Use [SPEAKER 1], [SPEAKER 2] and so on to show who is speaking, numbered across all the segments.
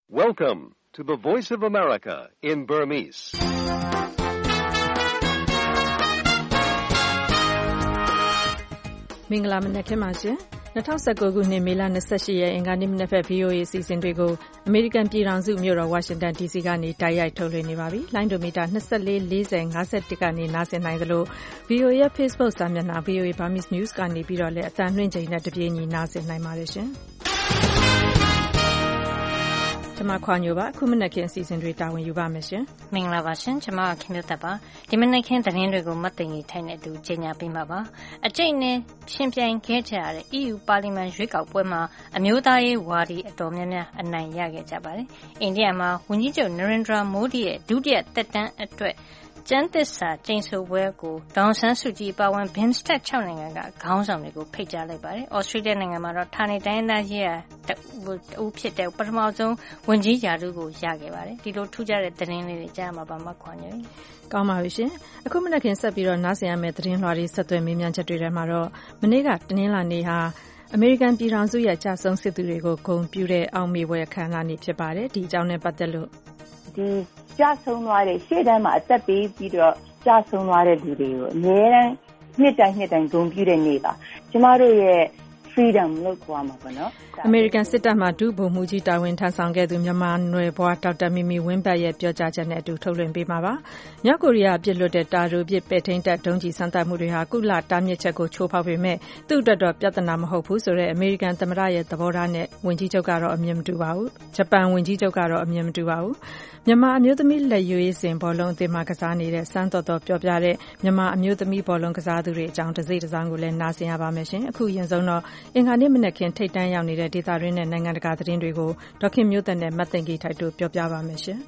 [SPEAKER 1] Welcome to the Voice of America in Burmese.
[SPEAKER 2] ။မင်္ဂလာမနက်ခင်းပါရှင်။2019ခုနှစ်မေလ28ရက်အင်္ဂါနေ့မနက်ဖက် VOA အစီအစဉ်တွေကိုအမေရိကန်ပြည်ထောင်စုမြို့တော်ဝါရှင်တန် DC ကနေတိုက်ရိုက်ထုတ်လွှင့်နေပါပြီ။လိုင်းဒိုမီတာ24 40 51ကနေနားဆင်နိုင်သလို VOA ရဲ့ Facebook စာမျက်နှာ VOA Burmese News ကနေပြီးတော့လည်းအသံလွှင့်ချိန်နဲ့တပြေးညီနားဆင်နိုင်ပါတယ်ရှင်။ကျွန်မခွာညိုပါအခုမနက်ခင်းအစီအစဉ်တွေတာဝန်ယူပါမယ်ရှင်
[SPEAKER 3] မင်္ဂလာပါရှင်ကျွန်မခင်မျိုးသက်ပါဒီမနက်ခင်းသတင်းတွေကိုမတ်သိင်ကြီးထိုင်နေတူကြီးညာပေးမှာပါအကျိတ်နဲ့ရှင်ပြိုင်ခဲ့ကြရတဲ့ EU ပါလီမန်ရွေးကောက်ပွဲမှာအမျိုးသားရေးဝါဒီအတော်များများအနိုင်ရခဲ့ကြပါတယ်အိန္ဒိယမှာဝန်ကြီးချုပ်နရင်ဒရာမိုဒီရဲ့ဒုတိယသက်တမ်းအတွက်ကျန်းသစ္စာကျိန်ဆိုပွဲကိုဒေါန်ဆန်းစုကြည်ပါဝင်ဘင်စတက်6နိုင်ငံကခေါင်းဆောင်တွေကိုဖိတ်ကြားလိုက်ပါတယ်။ဩစတြေးလျနိုင်ငံမှာတော့ဌာနေတိုင်းသားရေးရာတူဖြစ်တဲ့ပထမဆုံးဝန်ကြီးရာထူးကိုရခဲ့ပါတယ်။ဒီလိုထူးခြားတဲ့သတင်းလေးတွေကြားမှာပါမှခွန်ညို
[SPEAKER 2] ။ကောင်းပါပြီရှင်။အခုမနက်ခင်းဆက်ပြီးတော့နားဆင်ရမယ့်သတင်းလွှာတွေဆက်သွယ်မေးမြန်းချက်တွေထဲမှာတော့မနေ့ကတနင်္လာနေ့ဟာအမေရိကန်ပြည်ထောင်စုရဲ့ကြာဆုံးစစ်သူတွေကိုဂုဏ်ပြုတဲ့အောင်မေပွဲအခမ်းအနားနေ့ဖြစ်ပါတယ်။ဒီအကြောင်းနဲ့ပတ်သက်လို့
[SPEAKER 4] ဒီကြာဆုံးသွားတဲ့ရှေ့တန်းမှာအသက်ပေးပြီးတော့ကြာဆုံးသွားတဲ့လူတွေကိုအများအားနှစ်တိုင်းဂုဏ်ပြုတဲ့နေ့ပါကျမတို့ရဲ့ freedom လို့ခေါ်မှာပေါ့နော်
[SPEAKER 2] အမေရိကန်စစ်တပ်မှဒုဗိုလ်မှူးကြီးတာဝန်ထမ်းဆောင်ခဲ့သူမြန်မာနွယ်ဘွားဒေါက်တာမီမီဝင်းဘတ်ရဲ့ပြောကြားချက်နဲ့အတူထုတ်လွှင့်ပေးမှာပါ။မြောက်ကိုရီးယားပြစ်လွတ်တဲ့တာတိုပစ်ပဲ့ထိန်းတပ်ဒုံးကျည်စမ်းသပ်မှုတွေဟာကုလတားမြစ်ချက်ကိုချိုးဖောက်ပေမဲ့သူ့အတွက်တော့ပြဿနာမဟုတ်ဘူးဆိုတဲ့အမေရိကန်သမ္မတရဲ့သဘောထားနဲ့ဝန်ကြီးချုပ်ကတော့အမြင်မတူပါဘူး။ဂျပန်ဝန်ကြီးချုပ်ကတော့အမြင်မတူပါဘူး။မြန်မာအမျိုးသမီးလက်ရွေးစင်ဘောလုံးအသင်းမှာကစားနေတဲ့စမ်းတော်တော်ပြောပြတဲ့မြန်မာအမျိုးသမီးဘောလုံးကစားသူတွေအကြောင်းတစ်စိတ်တစ်စောင်းကိုလည်းနားဆင်ရပါမယ်ရှင်။အခုရင်ဆုံးတော့အင်္ဂါနေ့မနက်ခင်းထိတ်တန်းရောက်နေတဲ့ဒေသတွင်းနဲ့နိုင်ငံတကာသတင်းတွေကိုဒေါခင်မျိုးသက်နဲ့မတ်သိင်ကြီးထိုက်တို့ပြောပြပါမယ်ရှင်။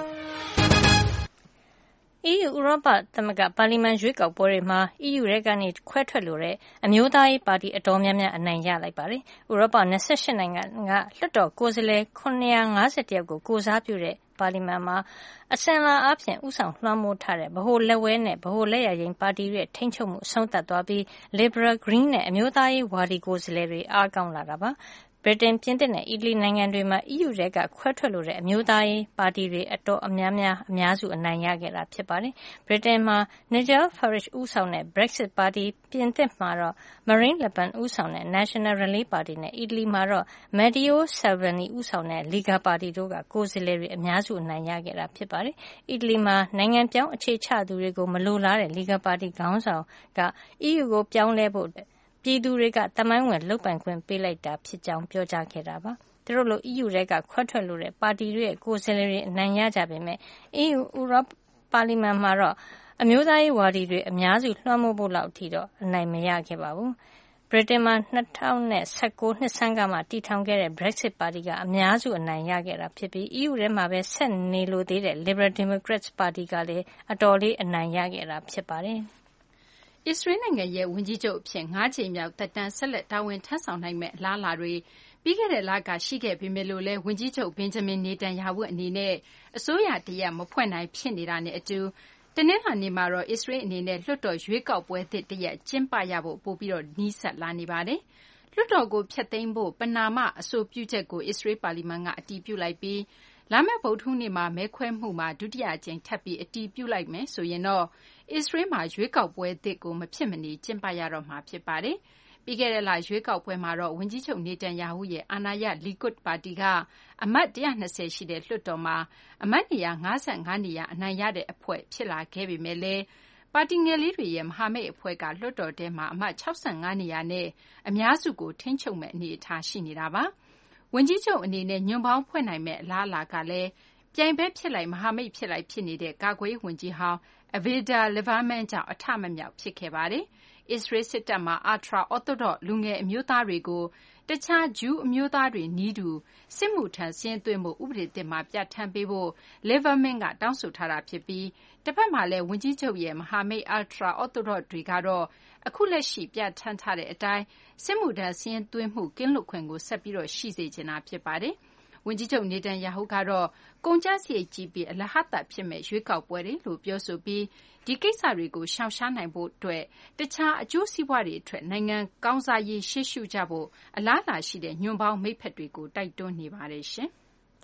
[SPEAKER 3] EU ဥရောပသမဂ္ဂပါလီမန်ရွေးကောက်ပွဲတွေမှာ EU ထဲကနေခွဲထွက်လိုတဲ့အမျိုးသားရေးပါတီအတော်များများအနိုင်ရလိုက်ပါတယ်။ဥရောပ28နိုင်ငံကလွှတ်တော်ကိုယ်စားလှယ်950ယောက်ကိုကိုစားပြုတဲ့ပါလီမန်မှာအစဉ်အလာအားဖြင့်ဥဆောင်လွှမ်းမိုးထားတဲ့ဗဟိုလက်ဝဲနဲ့ဗဟိုလက်ယာယိမ်းပါတီတွေထိန်းချုပ်မှုအဆုံးသတ်သွားပြီး Liberal Green နဲ့အမျိုးသားရေးဝါဒီကိုယ်စားလှယ်တွေအားကောင်းလာတာပါ။ဗြိတိန်ပြင်သစ်နဲ့အီတလီနိုင်ငံတွေမှာ EU ထဲကခွဲထွက်လိုတဲ့အမျိုးသားရေးပါတီတွေအတော်အများစုအနိုင်ရခဲ့တာဖြစ်ပါတယ်။ဗြိတိန်မှာ Nigel Farage ဦးဆောင်တဲ့ Brexit ပါတီပြင်သစ်မှာတော့ Marine Le Pen ဦးဆောင်တဲ့ National Rally ပါတီနဲ့အီတလီမှာတော့ Matteo Salvini ဦးဆောင်တဲ့ Lega ပါတီတို့ကကိုယ်စားလှယ်တွေအများစုအနိုင်ရခဲ့တာဖြစ်ပါတယ်။အီတလီမှာနိုင်ငံပြောင်းအခြေချသူတွေကိုမလိုလားတဲ့ Lega ပါတီခေါင်းဆောင်က EU ကိုပြောင်းလဲဖို့ပြည်သူတွေကသမိုင်းဝင်လုပ်ပိုင်ခွင့်ပေးလိုက်တာဖြစ်ကြောင်းပြောကြားခဲ့တာပါ။သူတို့လို EU ထဲကခွဲထွက်လိုတဲ့ပါတီတွေရဲ့ကိုယ်စားလှယ်တွေအနိုင်ရကြပေမဲ့ EU ဥရောပပါလီမန်မှာတော့အမျိုးသားရေးဝါဒီတွေအများစုလွှမ်းမိုးဖို့လောက်အထိတော့အနိုင်မရခဲ့ပါဘူး။ဗြိတိန်မှာ2019နှစ်ဆန်းကမှတည်ထောင်ခဲ့တဲ့ Brexit ပါတီကအများစုအနိုင်ရခဲ့တာဖြစ်ပြီး EU ထဲမှာပဲဆက်နေလိုသေးတဲ့ Liberal Democrats ပါတီကလည်းအတော်လေးအနိုင်ရခဲ့တာဖြစ်ပါတယ်။
[SPEAKER 5] အစ္စရေးနိုင်ငံရဲ့ဝန်ကြီးချုပ်အဖြစ်5ကြိမ်မြောက်သက်တမ်းဆက်လက်တာဝန်ထမ်းဆောင်နိုင်မယ့်အလားအလာတွေပြီးခဲ့တဲ့လကရှိခဲ့ပေမဲ့လို့လည်းဝန်ကြီးချုပ်ဘင်ဂျမင်နေတန်ယာဟုအနေနဲ့အစိုးရတရပ်မဖွဲ့နိုင်ဖြစ်နေတာနဲ့အတူတနင်္လာနေ့မှာတော့အစ္စရေးအနေနဲ့လွှတ်တော်ရွေးကောက်ပွဲသစ်တရပ်ကျင်းပရဖို့ပိုပြီးတော့နီးစပ်လာနေပါတယ်။လွှတ်တော်ကိုဖျက်သိမ်းဖို့ပဏာမအဆိုပြုချက်ကိုအစ္စရေးပါလီမန်ကအတည်ပြုလိုက်ပြီးလာမယ့်ဗုဒ္ဓဟူးနေ့မှာမဲခွဲမှုမှာဒုတိယအကြိမ်ထပ်ပြီးအတည်ပြုလိုက်မယ်ဆိုရင်တော့အစ္စရေးမှာရွေးကောက်ပွဲသစ်ကိုမဖြစ်မနေကျင်းပရတော့မှာဖြစ်ပါတယ်။ပြီးခဲ့တဲ့လရွေးကောက်ပွဲမှာတော့ဝန်ကြီးချုပ်နေတန်ယာဟုရဲ့အာဏာရလီကွတ်ပါတီကအမတ်120ရှိတဲ့လွှတ်တော်မှာအမတ်နေရာ55နေရာအနိုင်ရတဲ့အဖွဲ့ဖြစ်လာခဲ့ပေမဲ့လည်းပါတီငယ်လေးတွေရဲ့မဟာမိတ်အဖွဲ့ကလွှတ်တော်ထဲမှာအမတ်65နေရာနဲ့အများစုကိုထိန်းချုပ်မဲ့အနေအထားရှိနေတာပါ။ဝန်ကြီးချုပ်အနေနဲ့ညွန့်ပေါင်းဖွဲ့နိုင်မဲ့အလားအလာကလည်းပြိုင်ဘက်ဖြစ်လိုက်မဟာမိတ်ဖြစ်လိုက်ဖြစ်နေတဲ့ကာကွယ်ရေးဝန်ကြီးဟောင်းAvigdor Lieberman ကြောင့်အထမမြောက်ဖြစ်ခဲ့ပါတယ်။အစ္စရေးစစ်တပ်မှာ Ultra-Orthodox လူငယ်အမျိုးသားတွေကိုတခြားဂျူးအမျိုးသားတွေနည်းတူစစ်မှုထမ်းစာရင်းသွင်းဖို့ဥပဒေသစ်မှာပြဋ္ဌာန်းပေးဖို့ Lieberman ကတောင်းဆိုထားတာဖြစ်ပြီးတဖက်မှာလည်းဝန်ကြီးချုပ်ရဲ့မဟာမိတ် Ultra-Orthodox တွေကတော့အခုလက်ရှိပြဋ္ဌာန်းထားတဲ့အတိုင်းစစ်မှုထမ်းစာရင်းသွင်းမှုကင်းလွတ်ခွင့်ကိုဆက်ပြီးတော့ရှိစေချင်တာဖြစ်ပါတယ်။ဝန်ကြီးချုပ်နေတန်ယာဟုကတော့ကုန်ကျစရိတ်ကြီးပြီးအလဟဿဖြစ်မဲ့ရွေးကောက်ပွဲတွေလို့ပြောဆိုပြီးဒီကိစ္စတွေကိုရှောင်ရှားနိုင်ဖို့အတွက်တခြားအကျိုးစီးပွားတွေအတွက်နိုင်ငံကောင်းစားရေးရှေ့ရှုကြဖို့အလားအလာရှိတဲ့ညွန့်ပေါင်းမိတ်ဖက်တွေကိုတိုက်တွန်းနေပါတယ်ရှင်။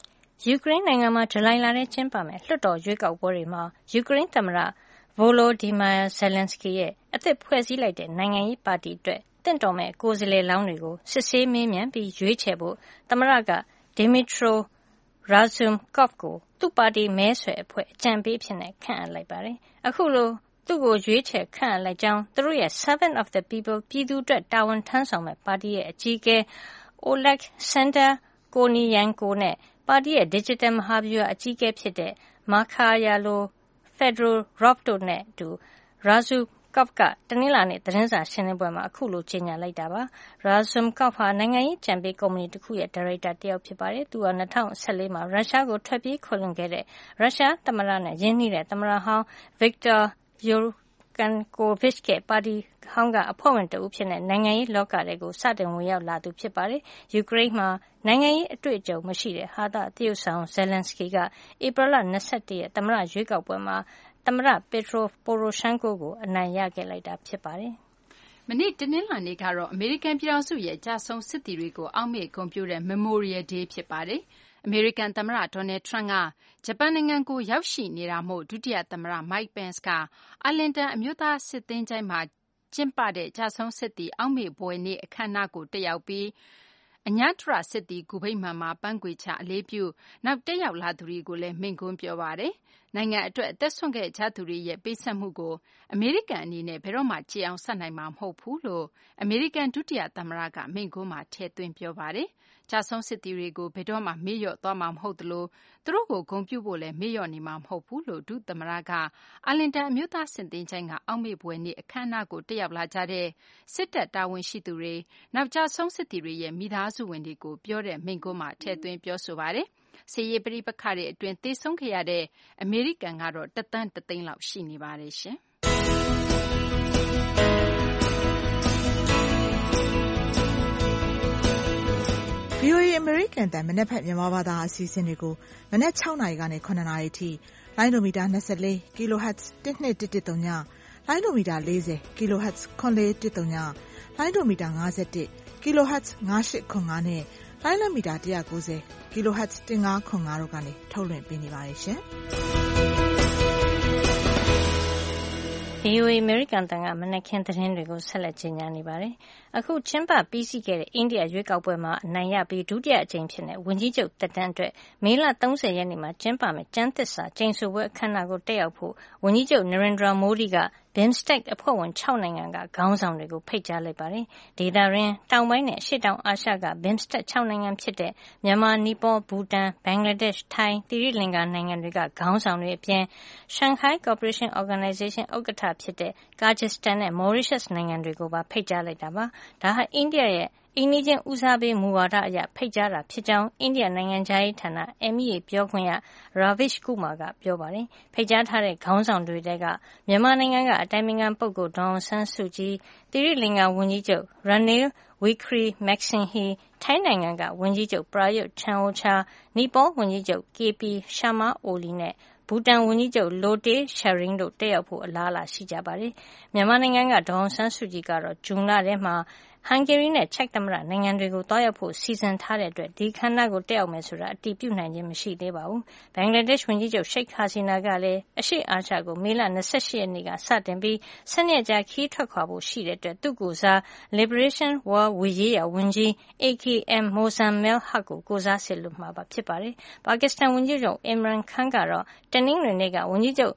[SPEAKER 3] ယူကရိန်းနိုင်ငံမှာဇူလိုင်လထဲကျင်းပမယ့်လွှတ်တော်ရွေးကောက်ပွဲတွေမှာယူကရိန်းသမ္မတ Volodymyr Zelensky ရဲ့အသစ်ဖွဲ့စည်းလိုက်တဲ့နိုင်ငံရေးပါတီအတွက်သင့်တော်မဲ့ကိုယ်စားလှယ်လောင်းတွေကိုစစ်ဆေးမေးမြန်းပြီးရွေးချယ်ဖို့သမ္မတက Dmytro Razumkov ကိုသူ့ပါတီမဲဆွယ်အဖွဲ့အကြံပေးအဖြစ်ခန့်အပ်လိုက်ပါတယ်။အခုလိုသူ့ကိုရွေးချယ်ခန့်အပ်လိုက်ကြောင်းသူတို့ရဲ့ Servant of the People ပြည်သူအတွက်တာဝန်ထမ်းဆောင်မဲ့ပါတီရဲ့အကြီးအကဲ Oleksandr Korniyenko နဲ့ပါတီရဲ့ Digital မဟာဗျူဟာအကြီးအကဲဖြစ်တဲ့ Mikhailo Fedorov တို့နဲ့အတူ Razumkov ကတနင်္လာနေ့သတင်းစာရှင်းလင်းပွဲမှာအခုလိုကြေညာလိုက်တာပါ။ Razumkov ဟာနိုင်ငံရေးကြံပေးကုမ္ပဏီတစ်ခုရဲ့ဒါရိုက်တာတစ်ယောက်ဖြစ်ပါတယ်။သူဟာ2014မှာရုရှားကိုထွက်ပြေးခိုလှုံခဲ့တဲ့ရုရှားသမ္မတနဲ့ရင်းနှီးတဲ့သမ္မတဟောင်း Viktor Yanukovych ရဲ့ပါတီဟောင်းကအဖွဲ့ဝင်တဦးဖြစ်တဲ့နိုင်ငံရေးလောကထဲကိုစတင်ဝင်ရောက်လာသူဖြစ်ပါတယ်။ယူကရိန်းမှာနိုင်ငံရေးအတွေ့အကြုံမရှိတဲ့ဟာသသရုပ်ဆောင် Zelensky ကဧပြီလ21ရက်သမ္မတရွေးကောက်ပွဲမှာသမ္မတ Petro Poroshenko ကိုအနိုင်ရခဲ့လိုက်တာဖြစ်ပါတယ်
[SPEAKER 5] ။မနေ့တနင်္လာနေ့ကတော့အမေရိကန်ပြည်ထောင်စုရဲ့ကြာဆုံးစစ်သည်တွေကိုအောက်မေ့ဂုဏ်ပြုတဲ့ Memorial Day ဖြစ်ပါတယ်။အမေရိကန်သမ္မတ Donald Trump ကဂျပန်နိုင်ငံကိုရောက်ရှိနေတာမို့ဒုတိယသမ္မတ Mike Pence ကအာလင်တန်အမျိုးသားစစ်သင်္ချိုင်းမှာကျင်းပတဲ့ကြာဆုံးစစ်သည်အောက်မေ့ဘွယ်နေ့အခမ်းအနားကိုတက်ရောက်ပြီးအညတရစစ်သည်ဂူဗိမာန်မှာပန်းခွေချအလေးပြုနောက်တက်ရောက်လာသူတွေကိုလည်းမိန့်ခွန်းပြောပါတယ်။နိုင်ငံအတွက်အသက်ဆွန့်ခဲ့ကြသူတွေရဲ့ပေးဆပ်မှုကိုအမေရိကန်အနေနဲ့ဘယ်တော့မှကြေအောင်ဆပ်နိုင်မှာမဟုတ်ဘူးလို့အမေရိကန်ဒုတိယသမ္မတကမိန့်ခွန်းမှာထည့်သွင်းပြောပါတယ်။ကြာဆုံးစစ်သည်တွေကိုဘယ်တော့မှမေ့လျော့သွားမှာမဟုတ်သလိုသူတို့ကိုဂုဏ်ပြုဖို့လည်းမေ့လျော့နေမှာမဟုတ်ဘူးလို့ဒုသမ္မတကအာလင်တန်အမျိုးသားစစ်သင်္ချိုင်းကအောက်မေ့ဘွယ်နေ့အခမ်းအနားကိုတက်ရောက်လာကြတဲ့စစ်တပ်တာဝန်ရှိသူတွေနောက်ကြာဆုံးစစ်သည်တွေရဲ့မိသားစုဝင်တွေကိုပြောတဲ့မိန့်ခွန်းမှာထည့်သွင်းပြောဆိုပါတယ်။စစ်ရေးပဋိပက္ခတွေအတွင်းသေဆုံးခဲ့ရတဲ့အမေရိကန်ကတော့1.1 သန်းလောက်ရှိနေပါတယ်ရှင်။
[SPEAKER 6] VOA အမေရိကန်အသံမနက်ဖြန်မြန်မာဘာသာအစီအစဉ်တွေကိုမနက်6နာရီကနေ9နာရီထိလိုင်းဒိုမီတာ24 kHz 1213ညလိုင်းဒိုမီတာ40 kHz 9130ညလိုင်းဒိုမီတာ51 kHz 9805နဲ့လိုင်းလမီတာ190 kHz 1505တို့ကနေထုတ်လွှင့်ပေးနေပါတယ်ရှင်။
[SPEAKER 3] VOA အမေရိကန်တန်ကမနက်ခင်းသတင်းတွေကိုဆက်လက်ကြီးညာနေပါတယ်။အခုကျင်းပပြီးစီးခဲ့တဲ့အိန္ဒိယရွေးကောက်ပွဲမှာအနိုင်ရပြီးဒုတိယအကြိမ်ဖြစ်တဲ့ဝန်ကြီးချုပ်သက်တမ်းအတွက်မေလ30ရက်နေ့မှာကျင်းပမယ့်ကျမ်းသစ္စာကျိန်ဆိုပွဲအခမ်းအနားကိုတက်ရောက်ဖို့ဝန်ကြီးချုပ် Narendra Modi က BIMSTEC အဖွဲ့ဝင်6နိုင်ငံကခေါင်းဆောင်တွေကိုဖိတ်ကြားလိုက်ပါတယ်။ဒေသတွင်းတောင်ပိုင်းနဲ့အရှေ့တောင်အာရှက BIMSTEC 6နိုင်ငံဖြစ်တဲ့မြန်မာ၊နီပေါ၊ဘူတန်၊ဘင်္ဂလားဒေ့ရှ်၊ထိုင်း၊သီရိလင်္ကာနိုင်ငံတွေကခေါင်းဆောင်တွေအပြင် Shanghai Cooperation Organization ဥက္ကဋ္ဌဖြစ်တဲ့ Kyrgyzstan နဲ့ Mauritius နိုင်ငံတွေကိုပါဖိတ်ကြားလိုက်တာပါ။ဒါဟာအိန္ဒိယရဲ့အိမ်နီးချင်းဦးစားပေးမူဝါဒအရဖိတ်ကြားတာဖြစ်ကြောင်းအိန္ဒိယနိုင်ငံခြားရေးဌာန MEA ပြောခွင့်ရ Ravish Kumar ကပြောပါတယ်။ဖိတ်ကြားထားတဲ့ခေါင်းဆောင်တွေထဲကမြန်မာနိုင်ငံကအတိုင်ပင်ခံပုဂ္ဂိုလ်ဒေါ်အောင်ဆန်းစုကြည်၊သီရိလင်္ကာဝန်ကြီးချုပ် Ranil Wickremesinghe ၊ထိုင်းနိုင်ငံကဝန်ကြီးချုပ် Prayut Chan-o-cha ၊နီပေါဝန်ကြီးချုပ် KP Sharma Oli နဲ့ဘူတန်ဝန်ကြီးချုပ် Lotay Tshering တို့တက်ရောက်ဖို့အလားအလာရှိကြပါတယ်။မြန်မာနိုင်ငံကဒေါ်အောင်ဆန်းစုကြည်ကတော့ဇွန်လထဲမှာဟန်ဂေရီနဲ့ချက်သမ္မတနိုင်ငံတွေကိုသွားရောက်ဖို့စီစဉ်ထားတဲ့အတွက်ဒီအခမ်းအနားကိုတက်ရောက်မယ်ဆိုတာအတည်ပြုနိုင်ခြင်းမရှိသေးပါဘူး။ဘင်္ဂလားဒေ့ရှ်ဝန်ကြီးချုပ်ရှိတ်ဟာစီနာကလည်းအရှေ့အာရှကိုမေလ28ရက်နေ့ကစတင်ပြီး12ရက်ကြာခရီးထွက်ခွာဖို့ရှိတဲ့အတွက်သူ့ကိုယ်စား Liberation War ရေးရာဝန်ကြီး AKM Mozammel Haq ကိုကိုယ်စားစေလွှတ်မှာဖြစ်ပါတယ်။ပါကစ္စတန်ဝန်ကြီးချုပ် Imran Khan ကတော့တနင်္ဂနွေနေ့ကဝန်ကြီးချုပ်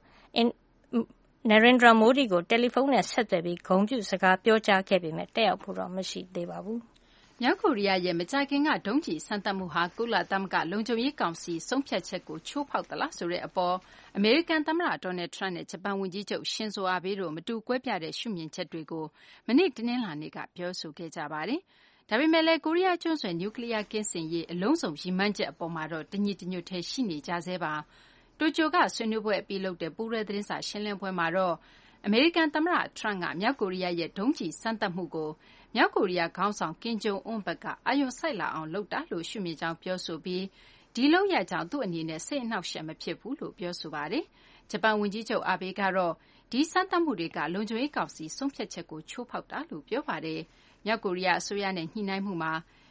[SPEAKER 3] Narendra Modi ကိုတယ်လီဖုန်းနဲ့ဆက်သွယ်ပြီးဂုဏ်ပြုစကားပြောကြားခဲ့ပေမဲ့တက်ရောက်ဖို့တော့မရှိသေးပါဘူး
[SPEAKER 5] ။မြောက်ကိုရီးယားရဲ့မကြာခင်ကဒုံးကျည်စမ်းသပ်မှုဟာကုလသမဂ္ဂလုံခြုံရေးကောင်စီဆုံးဖြတ်ချက်ကိုချိုးဖောက်သလားဆိုတဲ့အပေါ်အမေရိကန်သမ္မတ Donald Trump နဲ့ဂျပန်ဝန်ကြီးချုပ် Shinzo Abe တို့မတူကွဲပြားတဲ့ရှုမြင်ချက်တွေကိုမနေ့တနင်္လာနေ့ကပြောဆိုခဲ့ကြပါတယ်။ဒါပေမဲ့လည်းကိုရီးယားကျွန်းဆွယ်နျူကလ িয়ার ကင်းစင်ရေးအလုံးစုံရည်မှန်းချက်အပေါ်မှာတော့တညီတညွတ်တည်းရှိနေကြဆဲပါ။တိုကျိုကဆွေးနွေးပွဲအပြီးလုပ်တဲ့ပူးတွဲသတင်းစာရှင်းလင်းပွဲမှာတော့အမေရိကန်သမ္မတ Trump ကမြောက်ကိုရီးယားရဲ့ဒုံးကျည်စမ်းသပ်မှုကိုမြောက်ကိုရီးယားခေါင်းဆောင်ကင်ဂျုံအွန်းဘက်ကအာရုံစိုက်လာအောင်လုပ်တာလို့ရှုမြင်ကြောင်းပြောဆိုပြီးဒီလုပ်ရပ်ကြောင့်သူ့အနေနဲ့စိတ်အနှောက်အယှက်မဖြစ်ဘူးလို့ပြောဆိုပါတယ်။ဂျပန်ဝန်ကြီးချုပ်အာဘေးကတော့ဒီစမ်းသပ်မှုတွေကလုံခြုံရေးကောင်စီဆုံးဖြတ်ချက်ကိုချိုးဖောက်တာလို့ပြောပါတယ်။မြောက်ကိုရီးယားအစိုးရနဲ့ညှိနှိုင်းမှုမှာ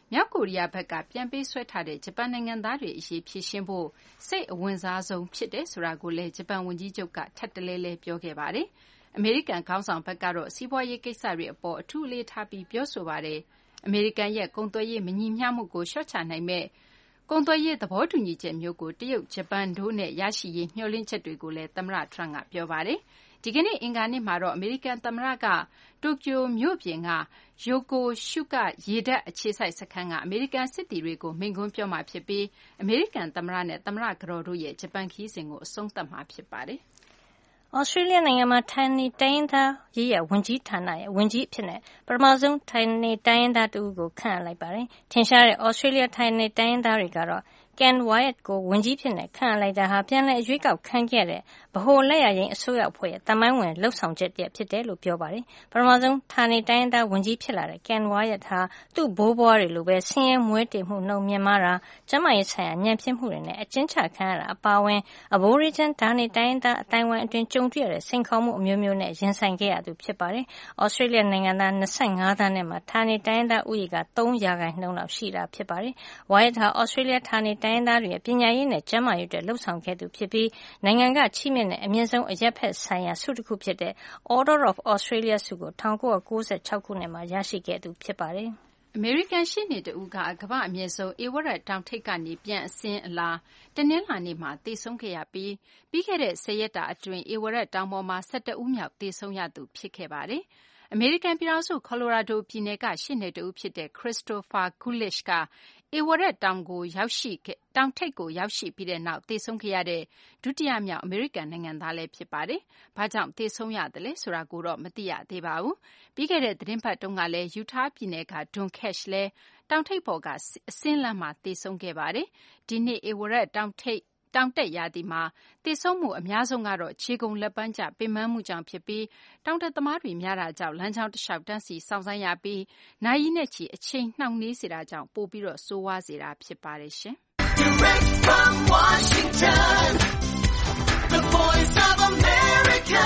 [SPEAKER 5] မြောက်ကိုရီးယားဘက်ကပြန်ပေးဆွဲထားတဲ့ဂျပန်နိုင်ငံသားတွေအရေးဖြေရှင်းဖို့စိတ်အဝင်စားဆုံးဖြစ်တယ်ဆိုတာကိုလည်းဂျပန်ဝန်ကြီးချုပ်ကထပ်တလဲလဲပြောခဲ့ပါတယ်။အမေရိကန်ခေါင်းဆောင်ဘက်ကတော့စီးပွားရေးကိစ္စတွေအပေါ်အထူးအလေးထားပြီးပြောဆိုပါတယ်။အမေရိကန်ရဲ့ကုန်သွယ်ရေးမညီမျှမှုကိုလျှော့ချနိုင်မဲ့ကုန်သွယ်ရေးသဘောတူညီချက်မျိုးကိုတရုတ်ဂျပန်တို့နဲ့ရရှိရေးမျှော်လင့်ချက်တွေကိုလည်းသမ္မတထရမ့်ကပြောပါတယ်။ဒီကနေ့အင်္ဂါနေ့မှာတော့အမေရိကန်သမ္မတကတိုကျိုမြို့ပြင်ကယိုကိုရှုကရေတပ်အခြေစိုက်စခန်းကအမေရိကန်စစ်သည်တွေကိုမိန့်ခွန်းပြောမှာဖြစ်ပြီးအမေရိကန်သမ္မတနဲ့သမ္မတကတော်တို့ရဲ့ဂျပန်ခရီးစဉ်ကိုအဆုံးသတ်မှာဖြစ်ပါတယ်။
[SPEAKER 3] ဩစတြေးလျနိုင်ငံမှာထိုင်နေတိုင်းရင်းသားရေးရာဝန်ကြီးဌာနရဲ့ဝန်ကြီးအဖြစ်နဲ့ပထမဆုံးထိုင်နေတိုင်းရင်းသားတဦးကိုခန့်အပ်လိုက်ပါတယ်။ထင်ရှားတဲ့ဩစတြေးလျထိုင်နေတိုင်းရင်းသားတွေကတော့ Ken Wyatt ကိုဝန်ကြီးဖြစ်နေခန့်အပ်လိုက်တာဟာပြန်လည်အရွေးကောက်ခံခဲ့တဲ့ဗဟိုလက်ရရင်အစိုးရအဖွဲ့ရဲ့တမိုင်းဝင်လှုပ်ဆောင်ချက်တည်းဖြစ်တယ်လို့ပြောပါတယ်။ပထမဆုံးဌာနေတိုင်းရင်းသားဝန်ကြီးဖြစ်လာတဲ့ Ken Wyatt ဟာသူ့ဘိုးဘွားတွေလိုပဲဆင်းရဲမွဲတေမှုနှုန်းမြင့်မားတာကျန်းမာရေးဆိုင်ရာညံ့ဖျင်းမှုတွေနဲ့အကျဉ်းချခံရတာအပါအဝင် Aboriginal ဌာနေတိုင်းရင်းသားအတိုင်းဝိုင်းအတွင်းကြုံတွေ့ရတဲ့စိန်ခေါ်မှုအမျိုးမျိုးနဲ့ရင်ဆိုင်ခဲ့ရသူဖြစ်ပါတယ်။ဩစတြေးလျနိုင်ငံသား25သန်းနဲ့မှာဌာနေတိုင်းရင်းသားဥယျာဉ်က3%လောက်ရှိတာဖြစ်ပါတယ်။ Wyatt ဟာဩစတြေးလျဌာနေတိုင်းရင်းသားတွေရဲ့ပညာရေးနဲ့ကျန်းမာရေးအတွက်လှုပ်ဆောင်ခဲ့သူဖြစ်ပြီးနိုင်ငံကချီးမြှင့်တဲ့အမြင့်ဆုံးအရပ်ဘက်ဆိုင်ရာဆုတစ်ခုဖြစ်တဲ့ Order of Australia ဆုကို1996ခုနှစ်မှာရရှိခဲ့သူဖြစ်ပါတယ်။
[SPEAKER 5] အမေရိကန်ရှေ့နေတဦးကကမ္ဘာ့အမြင့်ဆုံးဧဝရက်တောင်ထိပ်ကနေပြန်အဆင်းအလာတနင်္လာနေ့မှာသေဆုံးခဲ့ရပြီးပြီးခဲ့တဲ့10ရက်တာအတွင်းဧဝရက်တောင်ပေါ်မှာ12ဦးမြောက်သေဆုံးရသူဖြစ်ခဲ့ပါတယ်။အမေရိကန်ပြည်ထောင်စုကော်လိုရာဒိုပြည်နယ်ကရှေ့နေတဦးဖြစ်တဲ့ Christopher Coolidge ကဧဝရက်တောင်ထိပ်ကိုရောက်ရှိပြီးတဲ့နောက်သေဆုံးခဲ့ရတဲ့ဒုတိယမြောက်အမေရိကန်နိုင်ငံသားလည်းဖြစ်ပါတယ်။ဘာကြောင့်သေဆုံးရသလဲဆိုတာကိုတော့မသိရသေးပါဘူး။ပြီးခဲ့တဲ့သီတင်းပတ်တုန်းကလည်း Utah ပြည်နယ်က Don Cash လည်းတောင်ထိပ်ပေါ်ကအဆင်းလမ်းမှာသေဆုံးခဲ့ပါတယ်။ဒီနှစ်ဧဝရက်တောင်တက်ရာသီမှာသေဆုံးမှုအများဆုံးကတော့ခြေကုန်လက်ပန်းကျပင်ပန်းမှုကြောင့်ဖြစ်ပြီးတောင်တက်သမားတွေများတာကြောင့်လမ်းကြောင်းတစ်လျှောက်တန်းစီစောင့်ဆိုင်းရပြီးနာရီနဲ့ချီအချိန်နှောင့်နှေးစေတာကြောင့်ပိုပြီးတော့ဆိုးဝါးစေတာဖြစ်ပါတယ်ရှင်။ Direct from Washington, the Voice of America,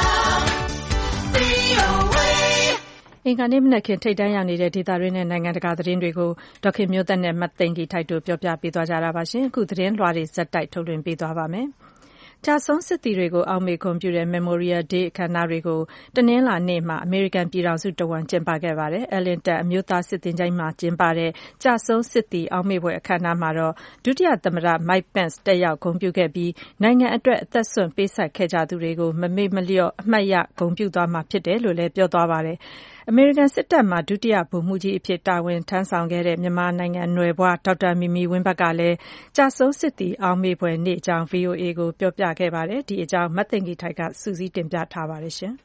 [SPEAKER 2] VOA အင်္ဂါနေ့မနက်ခင်းထိပ်တန်းရောက်နေတဲ့ဒေသတွင်းနဲ့နိုင်ငံတကာသတင်းတွေကိုဒေါက်ခင်မျိုးသက်နဲ့မသိင်္ဂီထိုက်တို့ပြောပြပေးသွားကြတာပါရှင်။အခုသတင်းလွှာတွေဇက်တိုက်ထုတ်လွှင့်ပေးသွားပါမယ်။ကျဆုံးစစ်သည်တွေကိုအောက်မေ့ဂုဏ်ပြုတဲ့ Memorial Day အခမ်းအနားတွေကိုတနင်္လာနေ့မှာအမေရိကန်ပြည်ထောင်စုတဝန်းကျင်းပခဲ့ပါတယ်။ Arlington အမျိုးသားစစ်သင်္ချိုင်းမှာကျင်းပတဲ့ကျဆုံးစစ်သည်အောက်မေ့ပွဲအခမ်းအနားမှာတော့ဒုတိယသမ္မတ Mike Pence တက်ရောက်ဂုဏ်ပြုခဲ့ပြီးနိုင်ငံအတွက်အသက်စွန့်ပေးဆက်ခဲ့ကြသူတွေကိုမမေ့မလျော့အမှတ်ရဂုဏ်ပြုသွားမှာဖြစ်တယ်လို့လည်းပြောသွားပါတယ်။အမေရိကန်စစ်တပ်မှာဒုတိယဗိုလ်မှူးကြီးအဖြစ်တာဝန်ထမ်းဆောင်ခဲ့တဲ့မြန်မာနိုင်ငံနွယ်ဘွားဒေါက်တာမီမီဝင်းဘတ်ကလည်းကျဆုံးစစ်သည်အောက်မေ့ဖွယ်နေ့အကြောင်း VOA ကိုပြောပြခဲ့ပါတယ်။ဒီအကြောင်းမသိင်္ဂီထိုက်ကစုစည်းတင်ပြထားပါတယ်ရှင်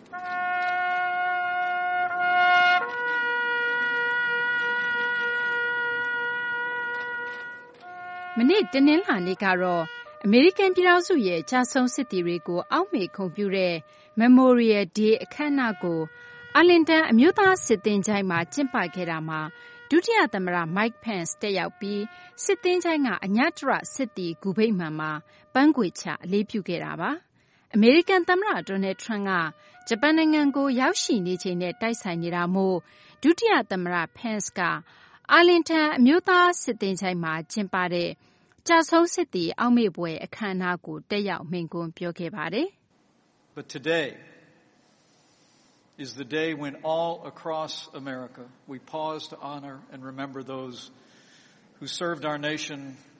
[SPEAKER 5] ။မနေ့တနင်္လာနေ့ကတော့အမေရိကန်ပြည်ထောင်စုရဲ့ကျဆုံးစစ်သည်တွေကိုအောက်မေ့ဂုဏ်ပြုတဲ့ Memorial Day အခမ်းအနားကိုArlington အမျိုးသားစစ်သင်္ချိုင်းမှာကျင်းပခဲ့တာမှာဒုတိယသမ္မတ Mike Pence တက်ရောက်ပြီးစစ်သင်္ချိုင်းကအညတရစစ်သည်ဂူဗိမာန်မှာပန်းခွေချအလေးပြုခဲ့တာပါ။အမေရိကန်သမ္မတ Donald Trump ကဂျပန်နိုင်ငံကိုရောက်ရှိနေချိန်နဲ့တိုက်ဆိုင်နေတာမို့ဒုတိယသမ္မတ Pence ကArlington အမျိုးသားစစ်သင်္ချိုင်းမှာကျင်းပတဲ့ကျဆုံးစစ်သည်အောက်မေ့ပွဲအခမ်းအနားကိုတက်ရောက်မိန့်ခွန်းပြောခဲ့ပါတယ်။
[SPEAKER 7] But today is the day when all across America we pause to honor and remember those who served our nation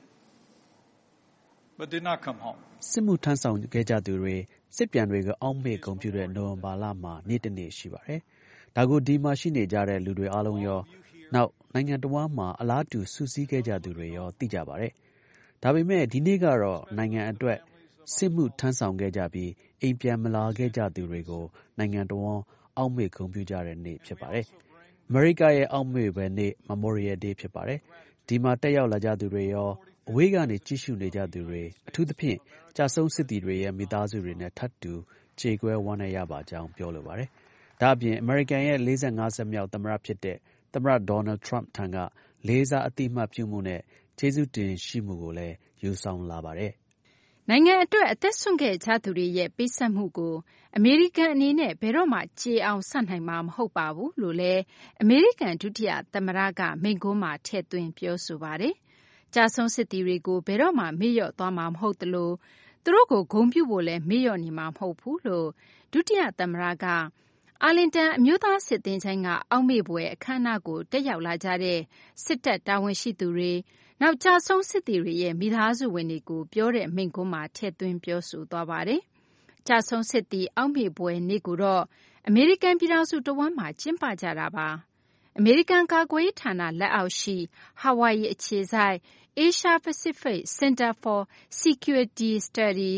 [SPEAKER 7] but did not come home.
[SPEAKER 8] စစ်မှုထမ်းဆောင်ခဲ့ကြသူတွေစစ်ပြန်တွေကိုအောက်မေ့ဂုဏ်ပြုတဲ့နိုဝင်ဘာလမှာနေ့တစ်နေ့ရှိပါတယ်။ဒါကိုဒီမှာရှိနေကြတဲ့လူတွေအားလုံးရောနောက်နိုင်ငံတော်မှာအလားတူစုစည်းခဲ့ကြသူတွေရောသိကြပါတယ်။ဒါပေမဲ့ဒီနေ့ကတော့နိုင်ငံအတွက်စစ်မှုထမ်းဆောင်ခဲ့ကြပြီးအိမ်ပြန်မလာခဲ့ကြသူတွေကိုနိုင်ငံတော်အောက်မေ့ဂုဏ်ပြုကြတဲ့နေ့ဖြစ်ပါတယ်။အမေရိကရဲ့အောက်မေ့ပွဲနေ့ Memorial Day ဖြစ်ပါတယ်။ဒီမှာတက်ရောက်လာကြသူတွေရောအဝေးကနေကြည့်ရှုနေကြသူတွေအထူးသဖြင့်ကျဆုံးစစ်သည်တွေရဲ့မိသားစုတွေနဲ့ထပ်တူကြေကွဲဝမ်းနည်းရပါကြောင်းပြောလိုပါတယ်။ဒါ့အပြင်အမေရိကန်ရဲ့45ဆက်မြောက်သမ္မတဖြစ်တဲ့သမ္မတ Donald Trump ထံကလေးစားအသိအမှတ်ပြုမှုနဲ့ကျေးဇူးတင်ရှိမှုကိုလည်းယူဆောင်လာပါတယ်။
[SPEAKER 5] နိုင်ငံအတွက်အသက်စွန့်ခဲ့ကြသူတွေရဲ့ပေးဆပ်မှုကိုအမေရိကန်အနေနဲ့ဘယ်တော့မှကြေအောင်ဆန့်နိုင်မှာမဟုတ်ပါဘူးလို့လည်းအမေရိကန်ဒုတိယသမ္မတကမိန့်ခွန်းမှာထည့်သွင်းပြောဆိုပါတယ်။ကြာဆုံးစစ်သည်တွေကိုဘယ်တော့မှမေ့လျော့သွားမှာမဟုတ်သလိုသူတို့ကိုဂုဏ်ပြုဖို့လည်းမေ့လျော့နေမှာမဟုတ်ဘူးလို့ဒုတိယသမ္မတကအာလင်တန်အမျိုးသားစစ်သင်္ချိုင်းကအောက်မေ့ဘွယ်အခမ်းအနားကိုတက်ရောက်လာကြတဲ့စစ်တပ်တာဝန်ရှိသူတွေနောက်ကြာဆုံးစစ်သည်တွေရဲ့မိသားစုဝင်တွေကိုပြောတဲ့မိန့်ခွန်းမှာထည့်သွင်းပြောဆိုသွားပါတယ်။ကြာဆုံးစစ်သည်အောက်မေ့ဘွယ်နေ့ကိုတော့အမေရိကန်ပြည်ထောင်စုတဝန်းမှာကျင်းပကြတာပါ။အမေရိကန်ကာကွယ်ရေးဌာနလက်အောက်ရှိဟာဝိုင်ယီအခြေစိုက် Asia Pacific Center for Security Studies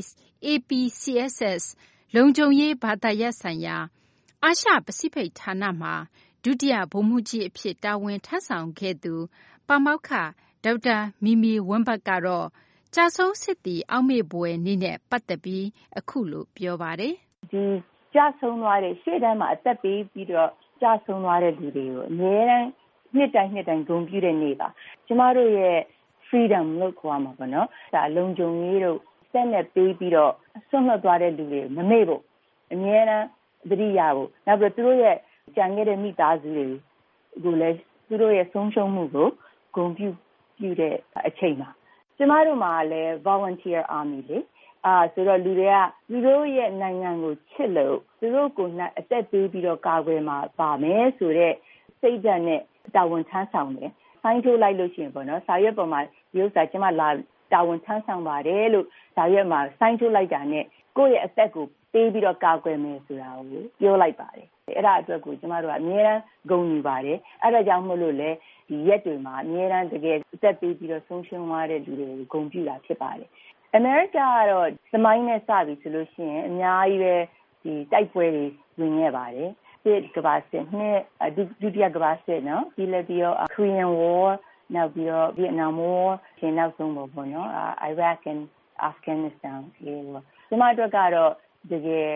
[SPEAKER 5] APCSS လုံခြုံရေးဘာသာရပ်ဆိုင်ရာအာရှပစိဖိတ်ဌာနမှာဒုတိယဗိုလ်မှူးကြီးအဖြစ်တာဝန်ထမ်းဆောင်ခဲ့သူပါမောက္ခဒေါက်တာမီမီဝင်းဘတ်ကတော့ကြာဆုံးစစ်သည်အောက်မေ့ဘွယ်နေ့နဲ့ပတ်သက်ပြီးအခုလိုပြောပါတယ်
[SPEAKER 4] ။ဒီကြာဆုံးသွားတဲ့ရှေ့တန်းမှာအသက်ပေးပြီးတော့ကြာဆုံးသွားတဲ့လူတွေကိုအများအားနှစ်တိုင်းဂုဏ်ပြုတဲ့နေ့ပါ။ကျမတို့ရဲ့ freedom လို့ခေါ်မှာပေါ့နော်။ဒါလုံခြုံရေးတို့စက်နဲ့ပေးပြီးတော့ဆွန့်လွတ်သွားတဲ့လူတွေမမေ့ဖို့အများအားသတိရဖို့နောက်ပြီးသူတို့ရဲ့ကြံခဲ့တဲ့မိသားစုတွေကိုလည်းသူတို့ရဲ့ဆုံးရှုံးမှုကိုဂုဏ်ပြုတဲ့အချိန်မှာကျမတို့မှာလည်း volunteer army လေဆိုတော့လူတွေကသူတို့ရဲ့နိုင်ငံကိုချစ်လို့သူတို့ကိုအသက်ပေးပြီးတော့ကာကွယ်မှာပါမယ်ဆိုတဲ့စိတ်ဓာတ်နဲ့တာဝန်ထမ်းဆောင်တယ်ဆိုင်းထိုးလိုက်လို့ရှိရင်ပေါ့နော်စာရွက်ပေါ်မှာဒီဥစ္စာကျမလာတာဝန်ထမ်းဆောင်ပါတယ်လို့စာရွက်မှာဆိုင်းထိုးလိုက်တာနဲ့ကိုယ့်ရဲ့အသက်ကိုပေးပြီးတော့ကာကွယ်မယ်ဆိုတာကိုပြောလိုက်ပါတယ်အဲ့ဒါအတွက်ကိုကျမတို့ကအများအားဂုဏ်ယူပါတယ်အဲ့ဒါကြောင့်မို့လို့လေဒီရက်တွေမှာအများအားတကယ်အသက်ပေးပြီးတော့ဆုံးရှုံးသွားတဲ့လူတွေကိုဂုဏ်ပြုတာဖြစ်ပါတယ်အမေရိကကတော့သမိုင်းနဲ့စပြီဆိုလို့ရှိရင်အများကြီးပဲဒီတိုက်ပွဲတွေဝင်ခဲ့ပါတယ်စစ်ကမ္ဘာစစ်နဲ့ဒုတိယကမ္ဘာစစ်နော်ပြီးလည်းပြီးတော့ Korean War နောက်ပြီးတော့ Vietnam War ရှင်းနောက်ဆုံးပေါ့နော် Iraq and Afghanistan ဒီမှာတော့ကတော့တကယ်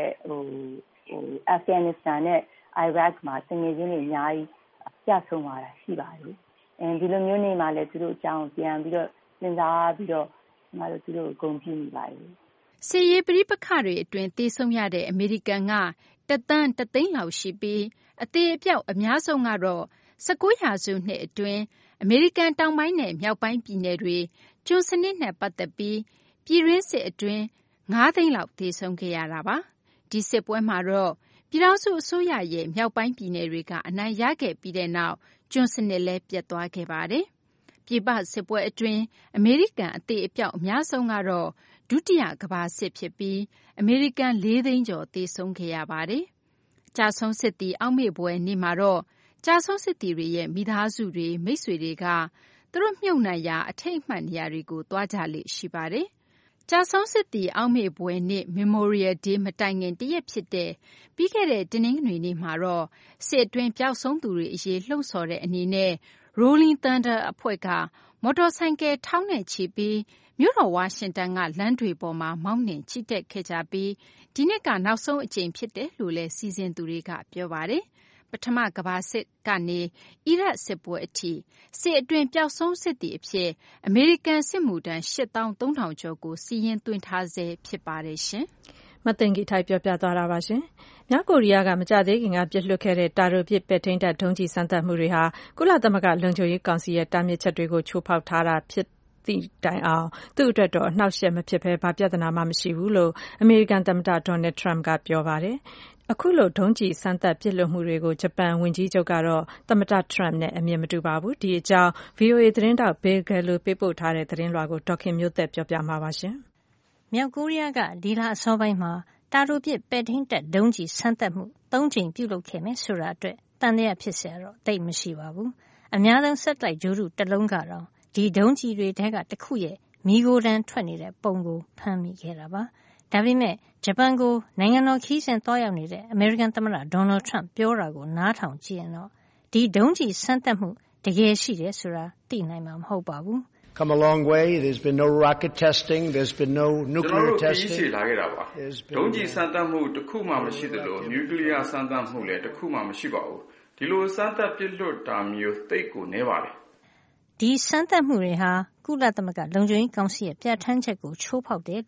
[SPEAKER 4] Afghanistan နဲ့ Iraq မှာတကယ်ချင်းတွေအများကြီးကြာဆုံးသွားတာရှိပါတယ်ဒီလိုမျိုးနေမှာလည်းသူတို့အကြောင်းပြန်ပြီးတော့စဉ်းစားပြီးတော့ကျမတို့သူတို့ဂုဏ်ပြုနေပါတယ်
[SPEAKER 5] စစ်ရေးပဋိပက္ခတွေအတွင်းသေဆုံးရတဲ့အမေရိကန်က1 သန်း1 သိန်းလောက်ရှိပြီးအသေးအပြောက်အများဆုံးကတော့19ရာစုနှစ်အတွင်းအမေရိကန်တောင်ပိုင်းနဲ့မြောက်ပိုင်းပြည်နယ်တွေကျွန်စနစ်နဲ့ပတ်သက်ပြီးပြည်တွင်းစစ်အတွင်း9 သိန်းလောက်သေဆုံးခဲ့ရတာပါဒီစစ်ပွဲမှာတော့ပြည်ထောင်စုအစိုးရရဲ့မြောက်ပိုင်းပြည်နယ်တွေကအနိုင်ရခဲ့ပြီးတဲ့နောက်ကျွန်စနစ်လည်းပြတ်သွားခဲ့ပါတယ်ပြည်ပစစ်ပွဲအတွင်းအမေရိကန်အသေးအပြောက်အများဆုံးကတော့ဒုတိယကမ္ဘာစစ်ဖြစ်ပြီးအမေရိကန်4 သိန်းကျော်သေဆုံးခဲ့ရပါတယ်ကြာဆုံးစစ်သည်အောက်မေ့ဘွယ်နေ့မှာတော့ကြာဆုံးစစ်သည်တွေရဲ့မိသားစုတွေမိတ်ဆွေတွေကသူတို့မြုပ်နှံရာအထိတ်အမှတ်နေရာတွေကိုသွားကြလေ့ရှိပါတယ်ကြာဆုံးစစ်သည်အောက်မေ့ဘွယ်နေ့ Memorial Day မတိုင်ခင်တရက်ဖြစ်တဲ့ပြီးခဲ့တဲ့တနင်္ဂနွေနေ့မှာတော့စစ်အတွင်းပျောက်ဆုံးသူတွေအရေးလှုံ့ဆော်တဲ့အနေနဲ့ Rolling Thunder အဖွဲ့ကမော်တော်ဆိုင်ကယ်ထောင်းနဲ့ချီပြီးမြို့တော်ဝါရှင်တန်ကလမ်းတွေပေါ်မှာမောင်းနှင်ချီတက်ခဲ့ကြပြီးဒီနှစ်ကနောက်ဆုံးအကြိမ်ဖြစ်တယ်လို့လည်းစီစဉ်သူတွေကပြောပါတယ်ပထမကမ္ဘာစစ်ကနေအီရတ်စစ်ပွဲအထိစစ်အတွင်းပျောက်ဆုံးစစ်သည်အဖြစ်အမေရိကန်စစ်မှုထမ်း 8,300 ကျော်ကိုစီးရင်သွင်းထားဆဲဖြစ်ပါတယ်ရှင်
[SPEAKER 2] မသိင်္ဂီထိုက်ပြောပြသွားတာပါရှင်။မြောက်ကိုရီးယားကမကြာသေးခင်ကပြစ်လွှတ်ခဲ့တဲ့တာတိုပစ်ပဲ့ထိန်းတပ်ဒုံးကျည်စမ်းသပ်မှုတွေဟာကုလသမဂ္ဂလုံခြုံရေးကောင်စီရဲ့တားမြစ်ချက်တွေကိုချိုးဖောက်ထားတာဖြစ်သည့်တိုင်အောင်သူ့အတွက်တော့အနှောက်အယှက်မဖြစ်ဘဲဘာပြဿနာမှမရှိဘူးလို့အမေရိကန်သမ္မတဒေါ်နယ်ထရမ့်ကပြောပါတယ်။အခုလိုဒုံးကျည်စမ်းသပ်ပစ်လွှတ်မှုတွေကိုဂျပန်ဝန်ကြီးချုပ်ကတော့သမ္မတထရမ့်နဲ့အမြင်မတူပါဘူး။ဒီအကြောင်း VOA သတင်းတောက်ဘေဂယ်လိုပေးပို့ထားတဲ့သတင်းလွှာကိုဒေါခင်မျိုးသက်ပြောပြမှာပါရှင်
[SPEAKER 3] ။မြောက်ကိုရီးယားကဒီလအစောပိုင်းမှာတာတိုပစ်ပဲ့ထိန်းတပ်ဒုံးကျည်စမ်းသပ်မှု3 ကြိမ်ပြုလုပ်ခဲ့မယ်ဆိုတာအတွက်တန်တရားဖြစ်เสียတော့တိတ်မရှိပါဘူး။အများဆုံးဆက်တိုက်ဂျိုးတုတစ်လုံးကတော့ဒီဒုံးကျည်တွေထဲကတစ်ခုရဲ့မီးခိုးတန်းထွက်နေတဲ့ပုံကိုဖမ်းမိခဲ့တာပါ။ဒါပေမဲ့ဂျပန်ကိုနိုင်ငံတော်ခီးစဉ်သွားရောက်နေတဲ့အမေရိကန်သမ္မတဒေါ်နယ်ထရမ့်ပြောတာကိုနားထောင်ကြည့်ရင်တော့ဒီဒုံးကျည်စမ်းသပ်မှုတကယ်ရှိတယ်ဆိုတာသိနိုင်မှာမဟုတ်ပါဘူး။
[SPEAKER 9] Come a long way. There's been no rocket testing. There's been no nuclear testing.
[SPEAKER 10] ကျွန်တော်တို့ခီးလာခဲ့တာပါ။ဒုံးကျည်စမ်းသပ်မှုတစ်ခုမှမရှိသလိုနျူကလ িয়ার စမ်းသပ်မှုလည်းတစ်ခုမှမရှိပါဘူး။ဒီလိုစမ်းသပ်ပစ်လွှတ်တာမျိုးသိပ်ကိုနည်းပါလေ
[SPEAKER 3] ။ဒီစမ်းသပ်မှုတွေဟာကုလသမဂ္ဂလုံခြုံရေးကောင်စီရဲ့ပြဋ္ဌာန်းချက်ကိုချိုးဖောက်တယ်လို့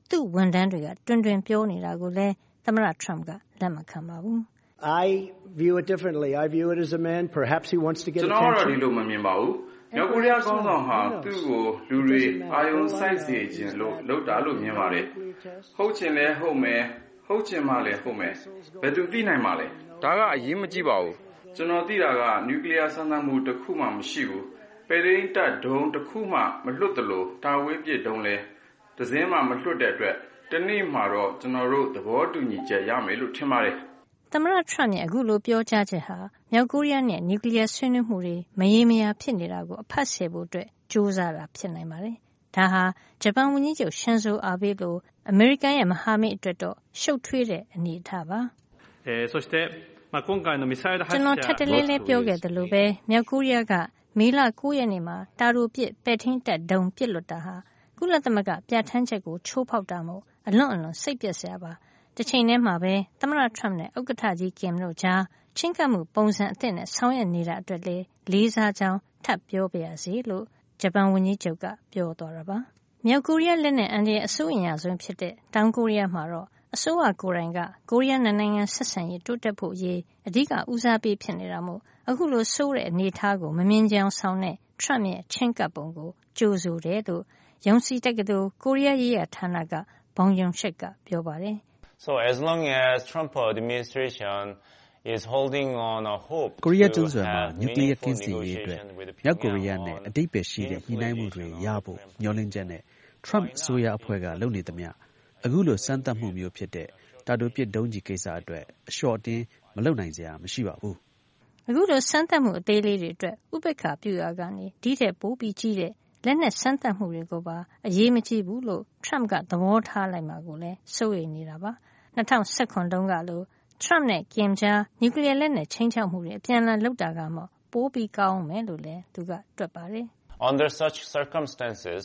[SPEAKER 3] သူ့ဝန်ထမ်းတွေကတွင်တွင်ပြောနေတာကိုလည်းသမ္မတ Trump ကလက်မခံပါဘူး
[SPEAKER 9] I view it differently. I view it as a man. Perhaps he wants to get attention.
[SPEAKER 10] ကျွန်တော်ကတော့ဒီလိုမမြင်ပါဘူးမြောက်ကိုရီးယားခေါင်းဆောင်ဟာသူ့ကိုလူတွေအာယုံစိုက်စေခြင်းလို့လုပ်တာလို့မြင်ပါတယ်ဟုတ်ချင်လဲဟုတ်မယ်ဟုတ်ချင်မှလည်းဟုတ်မယ်ဘယ်သူသိနိုင်မှာလဲဒါကအရေးမကြီးပါဘူးကျွန်တော်သိတာကနျူကလ িয়ার စမ်းသပ်မှုတစ်ခုမှမရှိဘူးပဲရင်းတပ်ဒုံတစ်ခုမှမလွတ်သလိုတာဝေးပစ်ဒုံလဲတစင်းမှမလွတ်တဲ့အတွက်တနေ့မှာတော့ကျွန်တော်တို့သဘောတူညီချက်ရမယ်လို့ထင်ပါတယ်
[SPEAKER 3] သမ္မတ Trump ရဲ့အခုလိုပြောကြားချက်ဟာမြောက်ကိုရီးယားနဲ့နျူကလ িয়ার ဆွေးနွေးမှုတွေမရေမရာဖြစ်နေတာကိုအဖတ်ဆယ်ဖို့အတွက်ကြိုးစားတာဖြစ်နိုင်ပါတယ်။ဒါဟာဂျပန်ဝန်ကြီးချုပ်ရှင်ဇိုအာဘေးလိုအမေရိကန်ရဲ့မဟာမိတ်အတွက်တော့ရှုပ်ထွေးတဲ့အနေအထားပါ
[SPEAKER 11] そして今回のミサイル発射
[SPEAKER 3] ကျွန်တော်ထပ်တလဲလဲပြောခဲ့သလိုပဲမြောက်ကိုရီးယားကမေလ9ရက်နေ့မှာတာတိုပစ်ပဲ့ထိန်းတပ်ဒုံပစ်လွတ်တာဟာကုလသမဂ္ဂပြဋ္ဌာန်းချက်ကိုချိုးဖောက်တာမို့အလွန်စိတ်ပျက်စရာပါတစ်ချိန်တည်းမှာပဲသမ္မတ Trump နဲ့ဥက္ကဋ္ဌကြီး Kim တို့ကြားချင်းကပ်မှုပုံစံအသစ်နဲ့ဆောင်ရွက်နေတာအတွက်လည်းလေးစားကြောင်းထပ်ပြောပါရစေလို့ဂျပန်ဝန်ကြီးချုပ်ကပြောသွားတာပါမြောက်ကိုရီးယားလက်နက်အန္တရာယ်အဆိုးအရာဆုံးဖြစ်တဲ့တောင်ကိုရီးယားမှာတော့အစိုးရကိုယ်တိုင်ကကိုရီးယားနိုင်ငံဆက်ဆံရေးတိုးတက်ဖို့အရေးအဓိကဦးစားပေးဖြစ်နေတာမို့အခုလိုဆိုးတဲ့အနေအထားကိုမမြင်ကြအောင်ဆောင်တဲ့ Trump ရဲ့ချင်းကပ်ပုံကိုကြိုးဆိုတယ်လို့ယုံစီတက္ကသိုလ်ကိုရီးယားရေးရာဌာနကဘုံယုံရှက်ကပြောပါတယ်
[SPEAKER 12] So as long as Trump administration is holding on a hope
[SPEAKER 8] ကိုရီးယားကျွန်းဆွယ်မှာနျူကလ িয়ার ကင်းစင်ရေးအတွက်မြောက်ကိုရီးယားနဲ့အတိတ်ပဲရှိတဲ့ညှိနှိုင်းမှုတွေရဖို့မျှော်လင့်ချက်နဲ့ Trump အစိုးရအဖွဲ့ကလုပ်နေသမျှအခုလိုစမ်းသပ်မှုမျိုးဖြစ်တဲ့တာတိုပစ်ဒုံးကြီးကိစ္စအတွက်အလျှော့တင်းမလုပ်နိုင်စရာမရှိပါဘူး
[SPEAKER 3] အခုလိုစမ်းသပ်မှုအသေးလေးတွေအတွက်ဥပက္ခပြုရာကနေဒီထက်ပိုပြီးကြီးတဲ့လက်နက်စမ်းသပ်မှုတွေကိုပါအရေးမကြီးဘူးလို့ Trump ကသဘောထားလိုက်မှာကိုလည်းစိုးရိမ်နေတာပါ2019တုန်းကလို့ Trump နဲ့ Kim ကြားနျူကလ িয়ার လက်နက်ချင်းချောက်မှုတွေအပြန်အလှန်လုပ်တာကမှပိုပြီးကောင်းမယ်လို့လည်းသူကတွက်ပါတယ်
[SPEAKER 12] Under such circumstances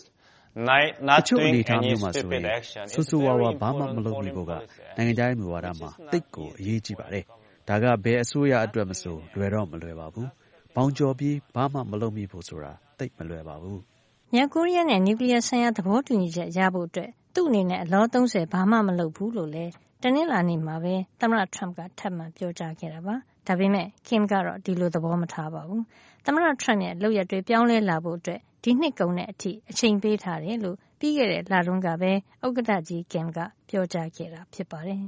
[SPEAKER 12] not doing any stupid action
[SPEAKER 8] ဆူဆူဝါဝါဘာမှမလုပ်မိဖို့ကနိုင်ငံခြားရေးမူဝါဒမှာတိတ်ကိုအရေးကြီးပါတယ်ဒါကဘယ်အစိုးရအတွက်မဆိုလွယ်တော့မလွယ်ပါဘူးပေါင်ကျော်ပြီးဘာမှမလုပ်မိဖို့ဆိုတာတိတ်မလွယ်ပါဘူး
[SPEAKER 3] မြောက်ကိုရီးယားနဲ့နျူကလ িয়ার ဆိုင်ရာသဘောတူညီချက်ရဖို့အတွက်သူ့အနေနဲ့အလော30ဘာမှမလုပ်ဘူးလို့လည်းတနင်္လာနေ့မှာပဲသမ္မတ Trump ကထပ်မံပြောကြားခဲ့တာပါဒါပေမဲ့ Kim ကတော့ဒီလိုသဘောမထားပါဘူးသမ္မတ Trump ရဲ့လုပ်ရက်တွေပြောင်းလဲလာဖို့အတွက်ဒီနှစ်ကုန်တဲ့အထိအချိန်ပေးထားတယ်လို့ပြီးခဲ့တဲ့လတုန်းကပဲဥက္ကဋ္ဌကြီး Kim ကပြောကြားခဲ့တာဖြစ်ပါတယ်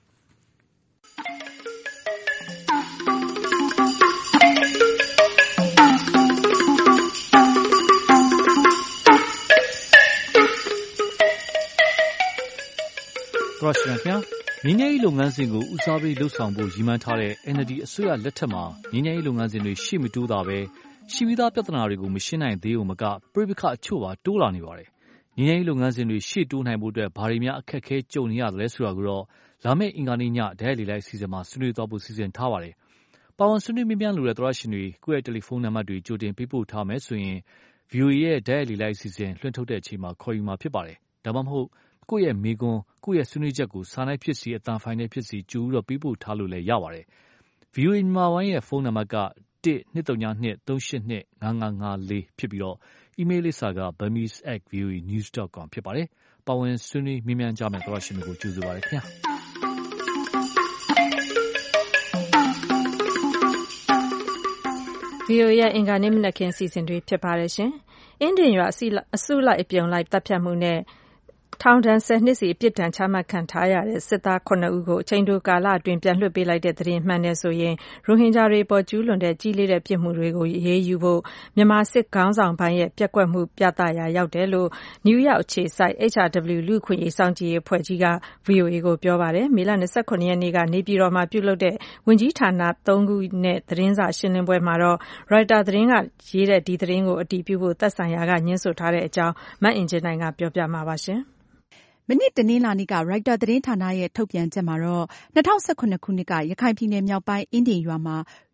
[SPEAKER 13] ရရှိခင်ငင်းငယ်ရေးလုပ်ငန်းစဉ်ကိုဦးစားပေးလှုပ်ဆောင်ဖို့ရည်မှန်းထားတဲ့ NLD အစိုးရလက်ထက်မှာငင်းငယ်ရေးလုပ်ငန်းစဉ်တွေရှေ့မတိုးတာပဲရှိပြီးသားပြဿနာတွေကိုမရှင်းနိုင်သေးုံမကပြိပခအချို့ပါတိုးလာနေပါတယ်။ငင်းငယ်ရေးလုပ်ငန်းစဉ်တွေရှေ့တိုးနိုင်ဖို့အတွက်ဘာတွေများအခက်အခဲကြုံနေရတယ်လဲဆိုတာကိုတော့လာမယ့်အင်္ဂါနေ့ညဒဲလီလိုက်စီစဉ်မှာဆွေးနွေးသွားဖို့စီစဉ်ထားပါတယ်။ပါဝင်ဆွေးနွေးမြန်းလို့တဲ့သောရရှင်တွေကိုယ့်ရဲ့တယ်လီဖုန်းနံပါတ်တွေကြိုတင်ပေးပို့ထားမယ်ဆိုရင် VOA ရဲ့ဒဲလီလိုက်စီစဉ်လွှင့်ထုတ်တဲ့အချိန်မှာခေါ်ယူမှာဖြစ်ပါတယ်။ဒါမှမဟုတ်ကိုယ့်ရဲ့မိကွန်းကိုယ့်ရဲ့ဆွေးနွေးချက်ကိုစာနိုင်ဖြစ်စီအတန်ဖိုင်နဲ့ဖြစ်စီကြိုပြီးတော့ပေးပို့ထားလို့လည်းရပါတယ်။ VOA မြန်မာပိုင်းရဲ့ဖုန်းနံပါတ်က1-232-982-5554ဖြစ်ပြီးတော့အီးမေးလ်လိပ်စာက burmese@voanews.com ဖြစ်ပါတယ်။ပါဝင်ဆွေးနွေးမြန်းကြမယ်သောရရှင်တွေကိုကြိုဆိုပါရခင်ဗျာ။
[SPEAKER 2] VOA ရဲ့အင်္ဂါနေ့မနက်ခင်းစီစဉ်တွေဖြစ်ပါတယ်ရှင်။အင်းဒင်ရွာအစုလိုက်အပြုံလိုက်တပ်ဖြတ်မှုနဲ့ထောင်ဒဏ်10နှစ်စီအပြစ်ဒဏ်ချမှတ်ခံထားရတဲ့စစ်သား9ဦးကိုအချိန်တိုကာလအတွင်းပြန်လွှတ်ပေးလိုက်တဲ့သတင်းမှန်တယ်ဆိုရင်ရိုဟင်ဂျာတွေပေါ်ကျူးလွန်တဲ့ကြီးလေးတဲ့ပြစ်မှုတွေကိုအရေးယူဖို့မြန်မာစစ်ခေါင်းဆောင်ပိုင်းရဲ့ပျက်ကွက်မှုပြသရာရောက်တယ်လို့နယူးယောက်အခြေစိုက် HRW လူ့အခွင့်အရေးစောင့်ကြည့်ရေးအဖွဲ့ကြီးက VOA ကိုပြောပါတယ်။မေလ29ရက်နေ့ကနေပြည်တော်မှာပြုလုပ်တဲ့ဝန်ကြီးဌာန3ခုနဲ့သတင်းစာရှင်းလင်းပွဲမှာတော့ Reuters သတင်းကရေးတဲ့ဒီသတင်းကိုအတည်ပြုဖို့သက်ဆိုင်ရာကညှင်းဆိုထားတဲ့အကြောင်းမအင်ဂျင်နိုင်ကပြောပြမှာပါရှင်။
[SPEAKER 14] မနေ့တနင်္လာနေ့ကရိုက်တာသတင်းဌာနရဲ့ထုတ်ပြန်ချက်မှာတော့2019ခုနှစ်ကရခိုင်ပြည်နယ်မြောက်ပိုင်းအင်းဒင်ရွာမှာရို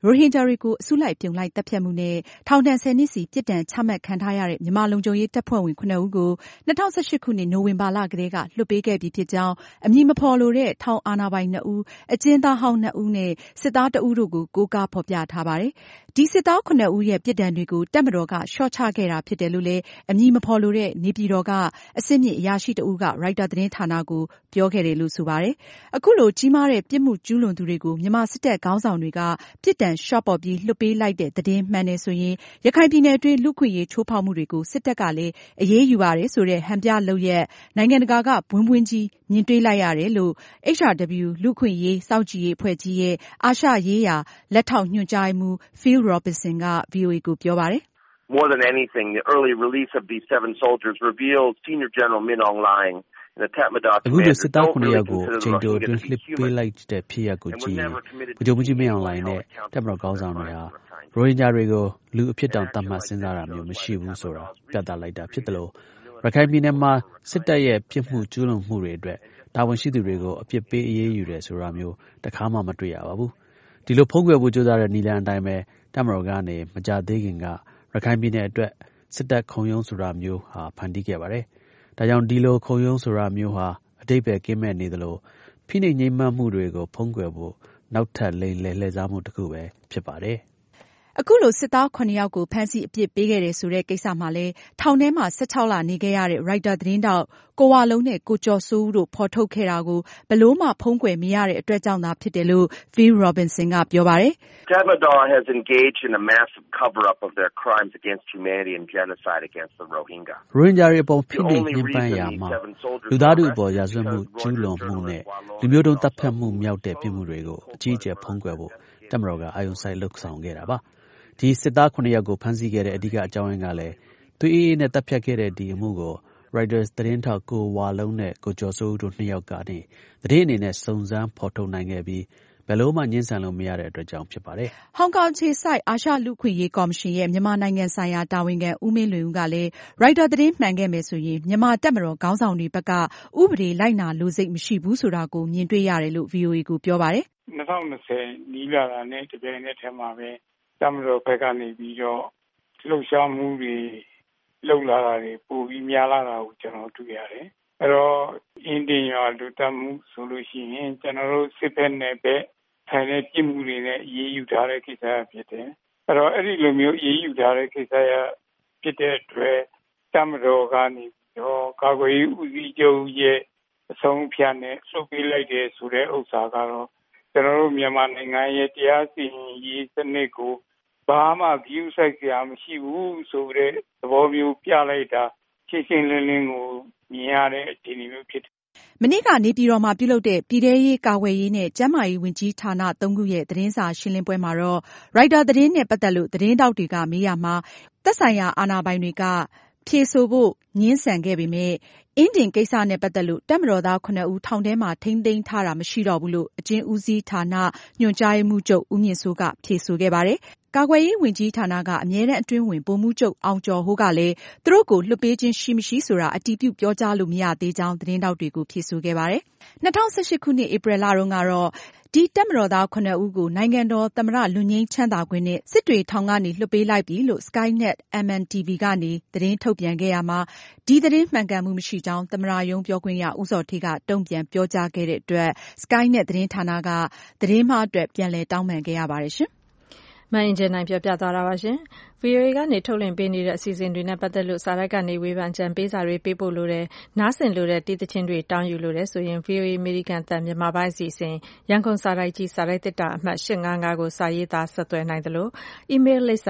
[SPEAKER 14] ရိုဟင်ဂျာတွေကိုအစုလိုက်ပြုံလိုက်တပ်ဖြတ်မှုနဲ့ထောင်ဒဏ်10 နှစ်စီပြစ်ဒဏ်ချမှတ်ခံထားရတဲ့မြန်မာလုံခြုံရေးတပ်ဖွဲ့ဝင် 9 ဦးကို2018 ခုနှစ်နိုဝင်ဘာလကတည်းကလွှတ်ပေးခဲ့ပြီးဖြစ်ကြောင်းအမည်မဖော်လိုတဲ့ထောင်အာဏာပိုင် 2 ဦး၊အကျဉ်းသားဟောင်း 2 ဦးနဲ့စစ်သား 1 ဦးတို့ကိုကိုးကားဖော်ပြထားပါတယ်။ဒီစစ်သား 9 ဦးရဲ့ပြစ်ဒဏ်တွေကိုတပ်မတော်ကလျှော့ချခဲ့တာဖြစ်တယ်လို့လည်းအမည်မဖော်လိုတဲ့နေပြည်တော်ကအဆင့်မြင့်အရာရှိ 1 ဦးကရိုက်တာသတင်းဌာနကိုပြောခဲ့တယ်လို့ဆိုပါတယ်။အခုလိုကြီးမားတဲ့ပြစ်မှုကျူးလွန်သူတွေကိုမြန်မာစစ်တပ်ခေါင်းဆောင်တွေကပြစ်ဒဏ်လျှော့ပေါ့ပြီးလွှတ်ပေးလိုက်တဲ့သတင်းမှန်တယ်ဆိုရင်ရခိုင်ပြည်နယ်အတွင်းလူ့အခွင့်အရေးချိုးဖောက်မှုတွေကိုစစ်တပ်ကလည်းအရေးယူပါတယ်ဆိုတဲ့ဟန်ပြလုပ်ရက်နိုင်ငံတကာကဘွင်းဘွင်းကြီးမြင်တွေ့လိုက်ရတယ်လို့ HRW လူ့အခွင့်အရေးစောင့်ကြည့်ရေးအဖွဲ့ကြီးရဲ့အာရှရေးရာလက်ထောက်ညွှန်ကြားရေးမှူး Phil Robertson က VOA ကိုပြောပါတယ်။
[SPEAKER 15] More than anything, the early release of these 7 soldiers revealed Senior General Min Aung Hlaing and the Tatmadaw commander don't really consider the Rohingyas to be human, and would never commit to being held accountable.
[SPEAKER 8] တပ်မတော်ခေါင်းဆောင်တွေဟာရိုဟင်ဂျာတွေကိုလူအဖြစ်တောင်သတ်မှတ်စဉ်းစားတာမျိုးမရှိဘူးဆိုတာပြသလိုက်တာဖြစ်တယ်လို့ရခိုင်ပြည်နယ်မှာစစ်တပ်ရဲ့ပြစ်မှုကျူးလွန်မှုတွေအတွက်တာဝန်ရှိသူတွေကိုအပြစ်ပေးအရေးယူတယ်ဆိုတာမျိုးတခါမှမတွေ့ရပါဘူး။ဒီလိုဖုံးကွယ်ဖို့ကြိုးစားတဲ့နည်းလမ်းအတိုင်းပဲတပ်မတော်ကနေမကြသေးခင်ကရခိုင်ပြည်နယ်အတွက်စစ်တပ်ခုံရုံးဆိုတာမျိုးဟာဖန်တီးခဲ့ပါတယ်။ဒါကြောင့်ဒီလိုခုံရုံးဆိုတာမျိုးဟာအတိတ်ပဲကင်းမဲ့နေသလိုဖိနှိပ်ငြိမ်းချမ်းမှုတွေကိုဖုံးကွယ်ဖို့နောက်ထပ်လိမ်လည်လှည့်စားမှုတစ်ခုပဲဖြစ်ပါတယ်။
[SPEAKER 14] အခုလိုစစ်သား 7 ယောက်ကိုဖမ်းဆီးအပြစ်ပေးခဲ့တယ်ဆိုတဲ့ကိစ္စမှာလည်းထောင်ထဲမှာ16 လနေခဲ့ရတဲ့ရိုက်တာသတင်းတောက်ကိုဝလုံးနဲ့ကိုကျော်စိုးဦးတို့ဖော်ထုတ်ခဲ့တာကိုဘယ်လို့မှဖုံးကွယ်မရတဲ့အတွက်ကြောင့်သာဖြစ်တယ်လို့ Phil Robertson ကပြောပါတယ်။
[SPEAKER 15] Tatmadaw has engaged in a massive cover-up of their crimes against humanity and genocide against the Rohingya.
[SPEAKER 8] ရိုဟင်ဂျာတွေအပေါ်ဖိနှိပ်ညှဉ်းပန်းရာမှာလူသားထုအပေါ်ရာဇဝတ်မှုကျူးလွန်မှုနဲ့လူမျိုးတုံးသတ်ဖြတ်မှုမြောက်တဲ့ပြစ်မှုတွေကိုအကြီးအကျယ်ဖုံးကွယ်ဖို့တပ်မတော်ကအာရုံစိုက်လုပ်ဆောင်ခဲ့တာပါ။ဒီစစ်သား 9 ယောက်ကိုဖမ်းဆီးခဲ့တဲ့အဓိကအကြောင်းရင်းကလည်းသူအေးအေးနဲ့တပ်ဖြတ်ခဲ့တဲ့ဒီအမှုကို Reuters သတင်းထောက်ကိုဝါလုံးနဲ့ကိုကျော်စိုးဦးတို့ 2 ယောက်ကနေသတင်းအနေနဲ့စုံစမ်းဖော်ထုတ်နိုင်ခဲ့ပြီးဘယ်လို့မှငြင်းဆန်လို့မရတဲ့အတွက်ကြောင့်ဖြစ်ပါတယ်
[SPEAKER 14] ။ဟောင်ကောင်ခြေစိုက်အာရှလူ့အခွင့်အရေးကော်မရှင်ရဲ့မြန်မာနိုင်ငံဆိုင်ရာတာဝန်ခံဦးမင်းလွင်ဦးကလည်းရိုက်တာသတင်းမှန်ခဲ့မယ်ဆိုရင်မြန်မာတပ်မတော်ခေါင်းဆောင်တွေဘက်ကဥပဒေလိုက်နာလိုစိတ်မရှိဘူးဆိုတာကိုမြင်တွေ့ရတယ်လို့ VOA ကိုပြောပါတယ်
[SPEAKER 16] ။2020နီးလာတာနဲ့တပြိုင်နက်တည်းမှာပဲတပ်မတော်ဘက်ကနေပြီးတော့လှုပ်ရှားမှုတွေလှုပ်လာတာတွေပိုပြီးများလာတာကိုကျွန်တော်တွေ့ရတယ်။အဲတော့အင်းတင်ရွာလူတပ်မှုဆိုလို့ရှိရင်ကျွန်တော်တို့စစ်ဘက်နဲ့ပဲဆိုင်တဲ့ပြည်မှုတွေနဲ့အေးအေးယူထားတဲ့ကိစ္စဖြစ်တယ်။အဲတော့အဲ့ဒီလိုမျိုးအေးအေးယူထားတဲ့ကိစ္စဖြစ်တဲ့အတွက်တပ်မတော်ကနေတော့ကာကွယ်ရေးဦးစီးချုပ်ရဲ့အဆုံးအဖြတ်နဲ့လှုပ်ပေးလိုက်တဲ့ဆိုတဲ့ဥစ္စာကတော့ကျွန်တော်တို့မြန်မာနိုင်ငံရဲ့တရားစီရင်ရေးစနစ်ကိုဘာမှဂရုစိုက်ကြမရှိဘူးဆိုတဲ့သဘောမျိုးပြလိုက်တာရှင်းရှင်းလင်းလင်းကိုမြင်ရတဲ့အခြေအနေမျိုးဖြစ်တယ်
[SPEAKER 14] မနေ့ကနေပြည်တော်မှာပြုလုပ်တဲ့ပြည်ထရေးကာကွယ်ရေးနဲ့ကျန်းမာရေးဝန်ကြီးဌာန3ခုရဲ့သတင်းစာရှင်းလင်းပွဲမှာတော့ရိုက်တာသတင်းနဲ့ပတ်သက်လို့သတင်းတောက်တွေကမေးရမှာသက်ဆိုင်ရာအာဏာပိုင်တွေကဖြေဆိုဖို့ငြင်းဆန်ခဲ့ပေမဲ့အင်းတင်ကိစ္စနဲ့ပတ်သက်လို့တပ်မတော်သား 9 ဦးထောင်ထဲမှာထိန်းသိမ်းထားတာမရှိတော့ဘူးလို့အကျဉ်းဦးစီးဌာနညွှန်ကြားရေးမှူးချုပ်ဦးမြင့်စိုးကဖြေဆိုခဲ့ပါတယ်။ကာကွယ်ရေးဝန်ကြီးဌာနကအမြဲတမ်းအတွင်းဝင်ဗိုလ်မှူးချုပ်အောင်ကျော်ဟိုးကလည်းသူတို့ကိုလွှတ်ပေးခြင်းရှိမရှိဆိုတာအတည်ပြုပြောကြားလို့မရသေးကြောင်းသတင်းတောက်တွေကိုဖြေဆိုခဲ့ပါတယ်။2018 ခုနှစ်ဧပြီလတုန်းကတော့ဒီတပ်မတော်သား 9 ဦးကိုနိုင်ငံတော်သမ္မတလွတ်ငြိမ်းချမ်းသာခွင့်နဲ့စစ်တွေထောင်ကနေလွှတ်ပေးလိုက်ပြီလို့ Skynet MNTV ကနေသတင်းထုတ်ပြန်ခဲ့ရမှာဒီသတင်းမှန်ကန်မှုမရှိကြောင်းသမ္မတရုံးပြောခွင့်ရဦးဇော်ဌေးကတုံ့ပြန်ပြောကြားခဲ့တဲ့အတွက် Skynet သတင်းဌာနကသတင်းမှားအတွက်ပြန်လည်တောင်းပန်ခဲ့ရပါတယ်ရှင်
[SPEAKER 2] ။မအင်ဂျင်နိုင်ပြောပြသွားတာပါရှင်။ VOA ကနေထုတ်လွှင့်ပေးနေတဲ့အစီအစဉ်တွေနဲ့ပတ်သက်လို့စာရိုက်ကနေဝေဖန်ကြံပေးစာတွေပေးပို့လို့တဲ့နားဆင်လို့တဲ့တီးသချင်းတွေတောင်းယူလို့တဲ့ဆိုရင် VOA အမေရိကန်အသံမြန်မာပိုင်းအစီအစဉ်ရန်ကုန်စာရိုက်ကြီးစာရိုက်တစ်တာအမှတ်855ကိုစာရေးသားဆက်သွယ်နိုင်သလိုအီးမေးလ်လိပ်စာ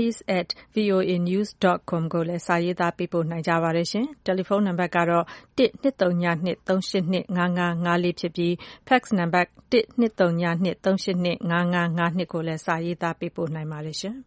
[SPEAKER 2] burmese@voanews.com ကိုလည်းစာရေးသားပေးပို့နိုင်ကြပါတယ်ရှင်။တယ်လီဖုန်းနံပါတ်ကတော့12323825554ဖြစ်ပြီး fax နံပါတ်12323825552ကိုလည်းစာရေးသားပေးပို့နိုင်ပါတယ်ရှင်။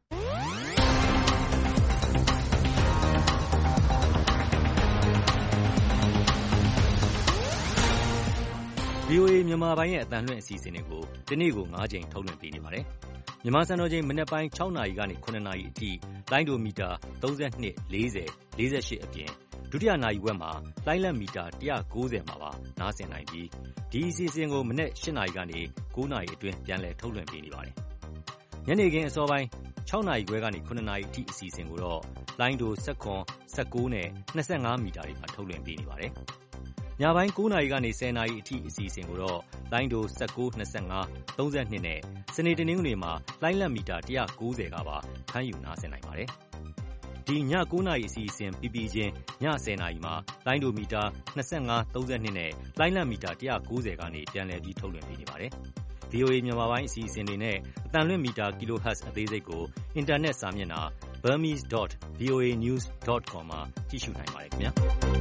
[SPEAKER 17] VOA မြန်မာပိုင်းရဲ့အသံလွှင့်အစီအစဉ်တွေကိုဒီနေ့ကို9ချိန်ထုတ်လွှင့်ပေးနေပါတယ်။မြန်မာစံတော်ချိန်မနက်ပိုင်း6နာရီကနေ9နာရီအထိလိုင်းဒိုမီတာ32 40 48အပြင်ဒုတိယနာရီဝက်မှာလိုင်းလက်မီတာ190မှာပါနားဆင်နိုင်ပြီးဒီအစီအစဉ်ကိုမနက်8နာရီကနေ9နာရီအတွင်းပြန်လည်ထုတ်လွှင့်ပေးနေပါတယ်။ညနေခင်းအစောပိုင်း6နာရီခွဲကနေ9နာရီအထိအစီအစဉ်ကိုတော့လိုင်းဒို17 19နဲ့25မီတာတွေမှာထုတ်လွှင့်ပေးနေပါတယ်။ညပိုင်း9နာရီကနေ10နာရီအထိအစီအစဉ်ကိုတော့လိုင်းဒို19 25 32နဲ့စနေတနင်္ဂနွေမှာလိုင်းလက်မီတာ190ကပါဖမ်းယူနားဆင်နိုင်ပါတယ်။ဒီည9နာရီအစီအစဉ်ပြီးပြီးချင်းည10နာရီမှာလိုင်းဒိုမီတာ25 32နဲ့လိုင်းလက်မီတာ190ကနေပြန်လည်ပြီးထုတ်လွှင့်ပေးနေပါတယ်။ VOA မြန်မာပိုင်းအစီအစဉ်တွေနဲ့အသံလွှင့်မီတာ kHz အသေးစိတ်ကိုအင်တာနက်စာမျက်နှာ burmese.voanews.com မှာကြည့်ရှုနိုင်ပါတယ်ခင်ဗျာ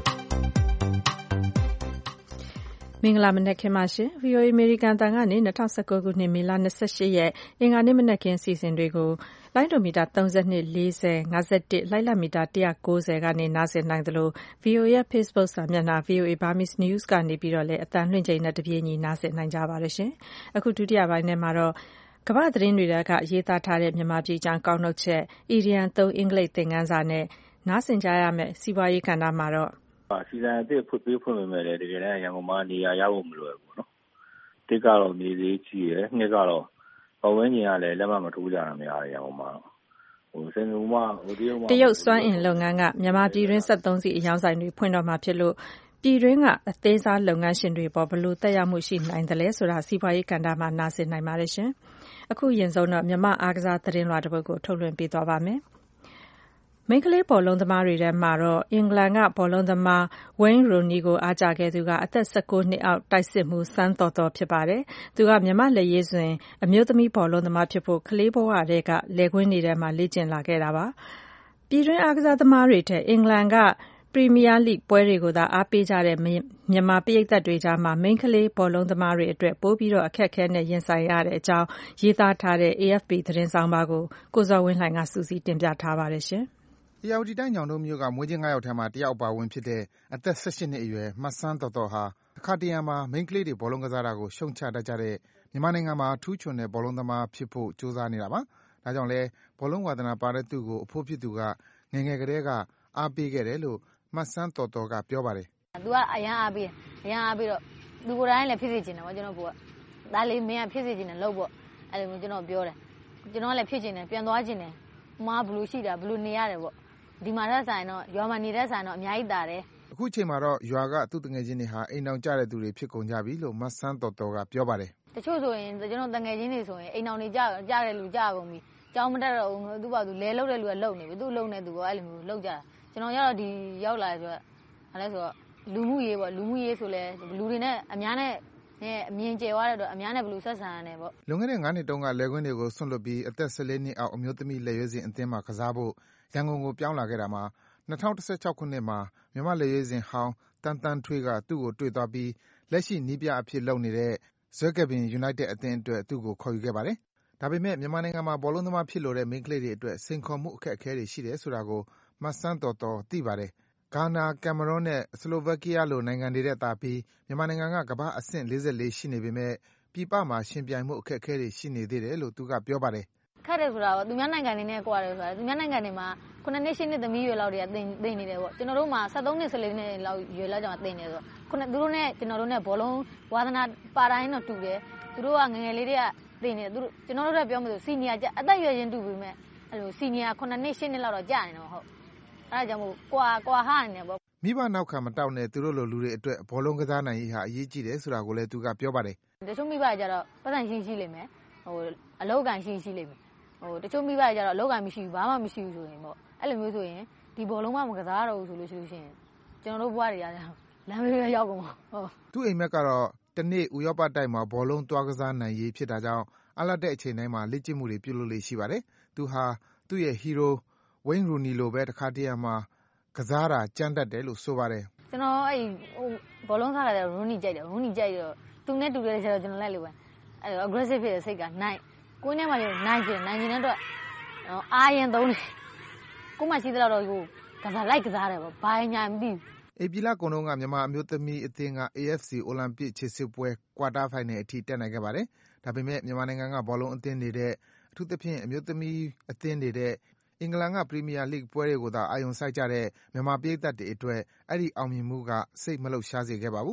[SPEAKER 2] မင်္ဂလာမနက်ခင်းပါရှင် VOA အမေရိကန်တန်ကနေ2019ခုနှစ်မေလ28ရက်အင်္ဂါနေ့မနက်ခင်းစီစဉ်တွေကိုလိုင်းဒိုမီတာ32 40 51လိုက်လမီတာ190ကနေနားဆင်နိုင်သလို VOA ရဲ့ Facebook စာမျက်နှာ VOA Burmese News ကနေပြီးတော့လည်းအသံလွှင့်ချိန်နဲ့တပြေးညီနားဆင်နိုင်ကြပါတယ်ရှင်အခုဒုတိယပိုင်းထဲမှာတော့ကမ္ဘာသတင်းတွေကရေးသားထားတဲ့မြန်မာပြည်အကြောင်းကောက်နှုတ်ချက်အီရီယန်3အင်္ဂလိပ်သင်ခန်းစာနဲ့နားဆင်ကြရမယ်စီးပွားရေးကဏ္ဍမှာတော့
[SPEAKER 18] စီဇန်အသစ်ဖွင့်ပေမဲ့လည်းတကယ်တမ်းရန်ကုန်မှာနေရာရဖို့မလွယ်ဘူးနော်တစ်ကတော့နေသေးကြီးရယ်နှစ်ကတော့ပတ်ဝန်းကျင်ကလည်းလက်မမထိုးကြတာများတယ်ရန်ကုန်မှာစင်ကာပူမှာ
[SPEAKER 2] တရုတ်စွမ်းအင်လုပ်ငန်းကမြန်မာပြည်တွင်း73စီအယောင်ဆိုင်တွေဖွင့်တော့မှာဖြစ်လို့ပြည်တွင်းကအသေးစားလုပ်ငန်းရှင်တွေပေါ်ဘယ်လိုသက်ရောက်မှုရှိနိုင်သလဲဆိုတာစီးပွားရေးကဏ္ဍမှာနားဆင်နိုင်ပါတယ်ရှင်အခုရင်ဆုံးတော့မြန်မာအားကစားသတင်းလွှာတစ်ပုဒ်ကိုထုတ်လွှင့်ပေးသွားပါမယ်မိန်းကလေးဘောလုံးသမားတွေထဲမှာတော့အင်္ဂလန်ကဘောလုံးသမားဝိန်းရိုနီကိုအားကျခဲ့သူကအသက်19နှစ်အောက်တိုက်စစ်မှုစန်းတော်တော်ဖြစ်ပါတယ်။သူကမြန်မာလက်ရေးစွင်အမျိုးသမီးဘောလုံးသမားဖြစ်ဖို့ကလေးဘဝတည်းကလယ်ကွင်းတွေထဲမှာလေ့ကျင့်လာခဲ့တာပါ။ပြည်တွင်းအားကစားသမားတွေထက်အင်္ဂလန်ကပရီးမီးယားလိပွဲတွေကိုသာအားပေးကြတဲ့မြန်မာပရိသတ်တွေကြားမှာမိန်းကလေးဘောလုံးသမားတွေအတွက်ပိုပြီးတော့အခက်အခဲနဲ့ရင်ဆိုင်ရတဲ့အကြောင်းရေးသားထားတဲ့ AFP သတင်းဆောင်ပါကိုကိုဇော်ဝင်းလှိုင်ကစူးစီးတင်ပြထားပါတယ်ရှင်။
[SPEAKER 19] ဧရာဝတီတိုင်းညောင်တုန်းမြို့ကမွေးချင်း9ယောက်ထဲမှာတယောက်ပါဝင်ဖြစ်တဲ့အသက်18နှစ်အရွယ်မဆန်းတော်တော်ဟာအခါတရံမှာမိန်းကလေးတွေဘောလုံးကစားတာကိုရှုံချတတ်ကြတဲ့မြန်မာနိုင်ငံမှာထူးချွန်တဲ့ဘောလုံးသမားဖြစ်ဖို့ကြိုးစားနေတာပါ။ဒါကြောင့်လဲဘောလုံးဝါသနာပါတဲ့သူ့ကိုအဖိုးဖြစ်သူကငယ်ငယ်ကတည်းကအားပေးခဲ့တယ်လို့မဆန်းတော်တော်ကပြောပါတယ်
[SPEAKER 20] ။ "သူကအရန်အားပေးတော့သူကိုယ်တိုင်လည်းဖြစ်စေချင်တယ်ပေါ့ကျွန်တော်က။ဒါလေးမင်းကဖြစ်စေချင်တယ်လို့ပေါ့။အဲ့လိုမျိုးကျွန်တော်ပြောတယ်။ကျွန်တော်လည်းဖြစ်ချင်တယ်ပြန်သွားချင်တယ်။မားဘလူးရှိတာဘလူးနေရတယ်ပေါ့။ဒီမှာသက်ဆိုင်တော့ရွာမှာနေတဲ့ဆိုင်တော့အများကြီးတာတယ်
[SPEAKER 19] ။အခုချိန်မှာတော့ရွာကသူ့တငယ်ချင်းတွေဟာအိမ်အောင်ကြတဲ့သူတွေဖြစ်ကုန်ကြပြီလို့မဆန်းတော်တော်ကပြောပါတယ်
[SPEAKER 20] ။တချို့ဆိုရင်ကျွန်တော်တငယ်ချင်းတွေဆိုရင်အိမ်အောင်နေကြတဲ့လူကြကုန်ပြီ။ကြောင်းမတက်တော့ဘူးသူ့ဘာသူလဲလုတ်တဲ့လူကလုတ်နေပြီသူ့လုံတဲ့သူကအဲ့လိုမျိုးလုတ်ကြတာ။ကျွန်တော်ကတော့ဒီရောက်လာဆိုတော့ဘာလဲဆိုတော့လူမှုရေးပေါ့လူမှုရေးဆိုလဲလူတွေနဲ့အများနဲ့အမြင်ကျယ်သွားတဲ့အတွက်အများနဲ့ဘယ်လိုဆက်ဆံရလဲပေါ့
[SPEAKER 19] လွန်ခဲ့တဲ့9နှစ်တုန်းကလယ်ကွင်းတွေကိုဆွန့်လွတ်ပြီးအသက်14နှစ်အောက်အမျိုးသမီးလက်ရွေးစင်အသင်းမှာကစားဖို့ရန်ကုန်ကိုပြောင်းလာခဲ့တာမှာ2016ခုနှစ်မှာမြန်မာလက်ရွေးစင်ဟောင်းတန်းတန်းထွေးကသူ့ကိုတွေ့သွားပြီးလက်ရှိနီးပြအဖြစ်လုပ်နေတဲ့ဇွဲကပင် United အသင်းအတွက်သူ့ကိုခေါ်ယူခဲ့ပါတယ်။ဒါပေမဲ့မြန်မာနိုင်ငံမှာဘောလုံးသမားဖြစ်လို့တဲ့မိန်းကလေးတွေအတွက်စိန်ခေါ်မှုအခက်အခဲတွေရှိတယ်ဆိုတာကိုမဆန်းတော်တော်သိပါတယ်။ဂါနာ၊ကင်မရွန်းနဲ့ဆလိုဗက်ကီးယားလိုနိုင်ငံတွေထက်သာပြီးမြန်မာနိုင်ငံကကမ္ဘာ့အဆင့်44ရှိနေပေမဲ့ပြည်ပမှာယှဉ်ပြိုင်မှုအခက်အခဲတွေရှိနေသေးတယ်လို့သူကပြောပါတယ်
[SPEAKER 20] ။ခက်တယ်ဆိုတာကသူများနိုင်ငံတွေနဲ့ကွာတယ်ဆိုတာသူများနိုင်ငံတွေမှာ9နှစ်10နှစ်သမီးရွယ်လောက်တွေကတင်နေတယ်ပေါ့ကျွန်တော်တို့မှာ73နှစ်14နှစ်လောက်ရွယ်လောက်ကြောင်တင်နေဆိုတော့သူတို့နဲ့ကျွန်တော်တို့နဲ့ဘောလုံးဝါသနာပါတိုင်းတော့တူတယ်သူတို့ကငယ်ငယ်လေးတွေကတင်နေတယ်သူတို့ကျွန်တော်တို့လည်းပြောမလို့စီနီယာအသက်ရွယ်ချင်းတူပြီမဲ့အဲ့လိုစီနီယာ9နှစ်10နှစ်လောက်တော့ကြာနေတယ်ဟုတ်အဲ့ဒါကြောင့်မို့ကွာဟနေတယ်ပေါ့
[SPEAKER 19] မိဘနောက်ခံမတောက်နဲ့သူတို့လိုလူတွေအတွက်ဘောလုံးကစားနိုင်ရေးဟာအရေးကြီးတယ်ဆိုတာကိုလည်းသူကပြောပါတယ်
[SPEAKER 20] တချို့မိဘကြတော့ပတ်စံရှိလိမ့်မယ်အလောက်ကန်ရှိလိမ့်မယ်တချို့မိဘကြတော့အလောက်ကန်မရှိဘူးဘာမှမရှိဘူးဆိုရင်ပေါ့အဲ့လိုမျိုးဆိုရင်ဒီဘောလုံးမကစားတော့ဘူးဆိုလို့ရှိရင်ကျွန်တော်တို့ဘွားတွေကလမ်းမေးရောက်ကုန်ပါဟုတ်
[SPEAKER 19] သူ့အိမ်မက်ကတော့တနေ့ဥရောပတိုက်မှာဘောလုံးသွားကစားနိုင်ရေးဖြစ်တာကြောင့်အလတ်တဲ့အချိန်တိုင်းမှာလေ့ကျင့်မှုတွေပြုလုပ်လေ့ရှိပါတယ်သူဟာသူ့ရဲ့ဟီးရိုးဝိန်းရူနီလိုပဲတစ်ခါတည်းမှာကစားတာကြမ်းတတ်တယ်လို့ဆိုပါတယ်
[SPEAKER 20] ကျွန်တော်အဲ့ဘောလုံးစားတယ်ရူနီကြိုက်တယ်ရူနီကြိုက်တော့သူနဲ့တူတယ်ဆိုတော့ကျွန်တော်လည်းလိုပဲအဲ့ aggressive ဖြစ်တဲ့စိတ်ကနိုင်ကိုင်းထဲမှာနိုင်ကျင်တဲ့အတွက်အာရင်သုံးတယ်ကိုမရှိသလောက်တော့ကစားလိုက်ကစားတယ်ပေါ့ဘာညာမသိဘူး
[SPEAKER 19] ဧပြီလကုန်တော့ကမြန်မာအမျိုးသမီးအသင်းက AFC အိုလံပစ်ခြေစစ်ပွဲကွာတာဖိုင်နယ်အထိတက်နိုင်ခဲ့ပါတယ်ဒါပေမဲ့မြန်မာနိုင်ငံကဘောလုံးအသင်းတွေတဲ့အထူးသဖြင့်အမျိုးသမီးအသင်းတွေတဲ့အင်္ဂလန်ကပရီးမီးယားလိဂ်ပွဲတွေကိုသာအာရုံစိုက်ကြတဲ့မြန်မာပရိသတ်တွေအတွက်အဲ့ဒီအောင်မြင်မှုကစိတ်မလှုပ်ရှားစေခဲ့ပါဘူးသူ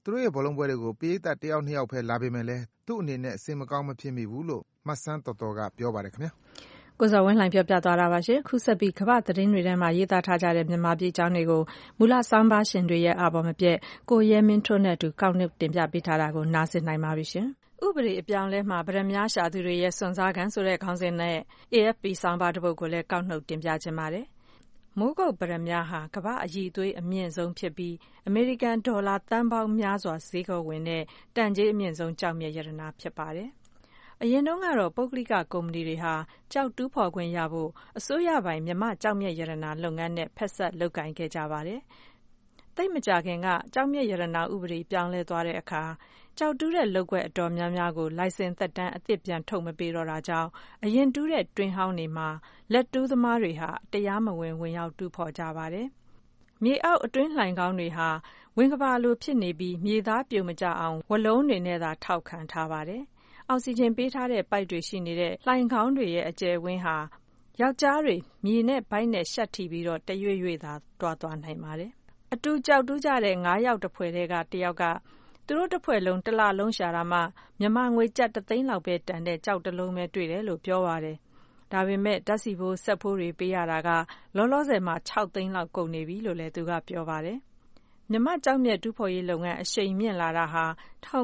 [SPEAKER 19] သူတို့ရဲ့ဘောလုံးပွဲတွေကိုပရိသတ်တယောက်နှစ်ယောက်ပဲလာပေမဲ့လည်းသူ့အနေနဲ့စိတ်မကောင်းမဖြစ်မိဘူးလို့မဆန်းတော်တော်ကပြောပါတယ်ခင်ဗျာ
[SPEAKER 2] ကိုဇော်ဝင်းလှိုင်ပြောပြသွားတာပါရှင်ခုဆက်ပြီးကမ္ဘာသတင်းတွေထဲမှာရေးသားထားကြတဲ့မြန်မာပြည်အကြောင်းတွေကိုမူလဆောင်းပါးရှင်တွေရဲ့အာဘော်မပြည့်ကိုရဲမင်းထွန်းနဲ့အတူကောက်နှုတ်တင်ပြပေးထားတာကိုနားဆင်နိုင်ပါပြီရှင်ဥပဒေအပြောင်းလဲမှာဗရမ ्या ရှာသူတွေရဲ့စွန့်စားခံဆိုတဲ့ခေါင်းစဉ်နဲ့ AFP ဆောင်းပါးတစ်ပုဒ်ကိုလည်းကောက်နှုတ်တင်ပြခြင်းပါတယ်မိုးကုတ်ဗရမ ्या ဟာကမ္ဘာအရည်အသွေးအမြင့်ဆုံးဖြစ်ပြီးအမေရိကန်ဒေါ်လာသန်းပေါင်းများစွာဈေးကောဝင်တဲ့တန်ကြေးအမြင့်ဆုံးကျောက်မျက်ရတနာဖြစ်ပါတယ်အရင်တုန်းကတော့ပုဂ္ဂလိကကုမ္ပဏီတွေဟာကျောက်တူးဖော်ခွင့်ရဖို့အစိုးရပိုင်မြမကျောက်မျက်ရတနာလုပ်ငန်းနဲ့ဖက်ဆက်လုပ်ကိုင်ခဲ့ကြပါတယ်။သိပ်မကြာခင်ကကျောက်မျက်ရတနာဥပဒေပြောင်းလဲသွားတဲ့အခါကျောက်တူးတဲ့လုပ်ကွက်အတော်များများကိုလိုင်စင်သက်တမ်းအသစ်ပြန်ထုတ်မပေးတော့တာကြောင့်အရင်တူးတဲ့တွင်းဟောင်းတွေမှာလက်တူးသမားတွေဟာတရားမဝင်ဝင်ရောက်တူးဖော်ကြပါတယ်။မြေအောက်အတွင်းလှိုင်ကောင်းတွေဟာဝင်ကဘာလိုဖြစ်နေပြီးမြေသားပြုံမကျအောင်ဝလုံးတွေနဲ့သာထောက်ခံထားပါတယ်။အောက်ဆီဂျင်ပေးထားတဲ့ပိုက်တွေရှိနေတဲ့လှိုင်ခေါင်းတွေရဲ့အကျယ်ဝန်းဟာယောက်ျားတွေမြေနဲ့ဗိုက်နဲ့ရှက်ထိပြီးတော့တရွေ့ရွေ့သာသွားနိုင်ပါတယ်။အတူကြောက်တူးကြတဲ့9ယောက်တစ်ဖွဲ့ကတယောက်ကသူတို့တစ်ဖွဲ့လုံးတစ်လလုံးရှာတာမှမြန်မာငွေကျပ်3သိန်းလောက်ပဲတန်တဲ့ကြောက်တစ်လုံးပဲတွေ့တယ်လို့ပြောပါတယ်။ဒါပေမဲ့ဓာတ်ဆီဖိုးဆက်ဖိုးတွေပေးရတာကလောလောဆယ်မှာ6သိန်းလောက်ကုန်နေပြီလို့လည်းသူကပြောပါတယ်။မြမကျောက်မျက်တူးဖော်ရေးလုပ်ငန်းအရှိန်မြင့်လာတာဟာ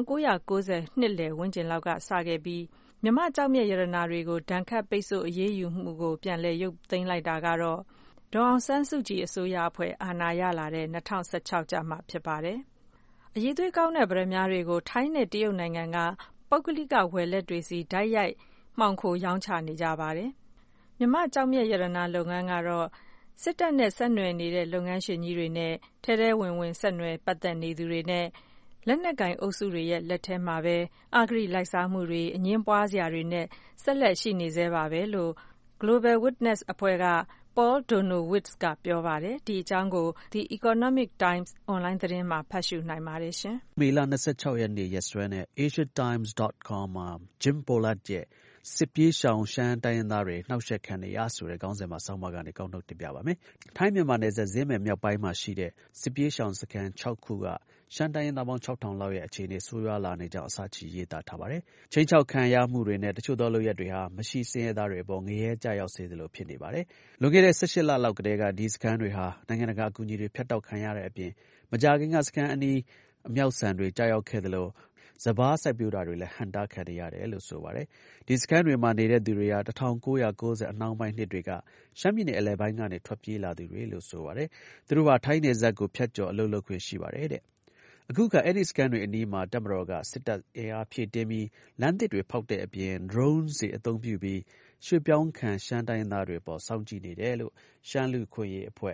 [SPEAKER 2] 1990နှစ်လယ်ဝန်းကျင်လောက်ကစခဲ့ပြီးမြမကျောက်မျက်ရတနာတွေကိုဒဏ်ခတ်ပိတ်ဆို့အရေးယူမှုကိုပြန်လည်ရုပ်သိမ်းလိုက်တာကတော့ဒေါ်အောင်ဆန်းစုကြည်အစိုးရအဖွဲ့အာဏာရလာတဲ့2016ကျမှဖြစ်ပါတယ်။အရေးသွေးကောင်းတဲ့ဗရမ ्या တွေကိုထိုင်းနဲ့တရုတ်နိုင်ငံကပုဂ္ဂလိကဝယ်လက်တွေစီဓာတ်ရိုက်မှောင်ခိုရောင်းချနေကြပါတယ်။မြမကျောက်မျက်ရတနာလုပ်ငန်းကတော့စစ်တပ်နဲ့ဆက်နွယ်နေတဲ့လုပ်ငန်းရှင်ကြီးတွေနဲ့ထဲထဲဝင်ဆက်နွယ်ပတ်သက်နေသူတွေနဲ့လက်နက်ကင်အုပ်စုတွေရဲ့လက်ထဲမှာပဲအဂတိလိုက်စားမှုတွေအငင်းပွားစရာတွေနဲ့ဆက်လက်ရှိနေသေးပါပဲလို့ Global Witness အဖွဲ့က Paul Donowitz ကပြောပါတယ်။ဒီအကြောင်းကို The Economic Times အွန်လိုင်းသတင်းမှာဖတ်ရှုနိုင်ပါတယ်ရှင်
[SPEAKER 8] ။မေလ26ရက်နေ့ရက်စွဲနဲ့ asiatimes.com မှာ Jim Pollard ရဲ့စစ်ပြေးရှောင်ရှမ်းတိုင်းရင်းသားတွေနှောက်ယှက်ခံနေရဆိုတဲ့ခေါင်းစဉ်မှာဆောင်းပါးကနေကောက်နှုတ်တင်ပြပါမယ်။ထိုင်းမြန်မာနယ်စပ်ဇင်းမယ်မြောက်ပိုင်းမှာရှိတဲ့စစ်ပြေးရှောင်စခန်း6ခုကရှမ်းတိုင်းရင်းသားပေါင်း 6,000 လောက်ရဲ့အခြေအနေဆိုးရွားလာနေကြောင်းအစချီရေးသားထားပါတယ်။ချိန်ချောက်ခံရမှုတွေနဲ့တချို့သောလုပ်ရက်တွေဟာမရှိဆင်းရဲသားတွေအပေါ်ငရဲကျရောက်စေသလိုဖြစ်နေပါတယ်။လွန်ခဲ့တဲ့18လလောက်ကတည်းကဒီစခန်းတွေဟာနိုင်ငံတကာအကူအညီတွေဖြတ်တောက်ခံရတဲ့အပြင်မကြာခင်ကစခန်းအနီးအမြောက်ဆန်တွေကျရောက်ခဲ့သလိုစပါးစိုက်ပျိုးတာတွေလည်းဟန့်တားခံရတယ်လို့ဆိုပါတယ်။ဒီစခန်းတွေမှာနေတဲ့သူတွေဟာ1990အနှောင်းပိုင်းနှစ်တွေကရှမ်းပြည်နယ်အလယ်ပိုင်းကနေထွက်ပြေးလာသူတွေလို့ဆိုပါတယ်။သူတို့ဟာထိုင်းနယ်စပ်ကိုဖြတ်ကျော်အလုပ်လုပ်ခွင့်ရှိပါတယ်တဲ့။အခုကအဲ့ဒီစခန်းတွေအနီးမှာတပ်မတော်ကစစ်တပ်အင်အားဖြည့်တင်းပြီးလမ်းသစ်တွေဖောက်တဲ့အပြင် drone တွေအသုံးပြုပြီးရွှေ့ပြောင်းခံရှမ်းတိုင်းသားတွေပေါ်စောင့်ကြည့်နေတယ်လို့ရှမ်းလူခွင့်ရေးအဖွဲ့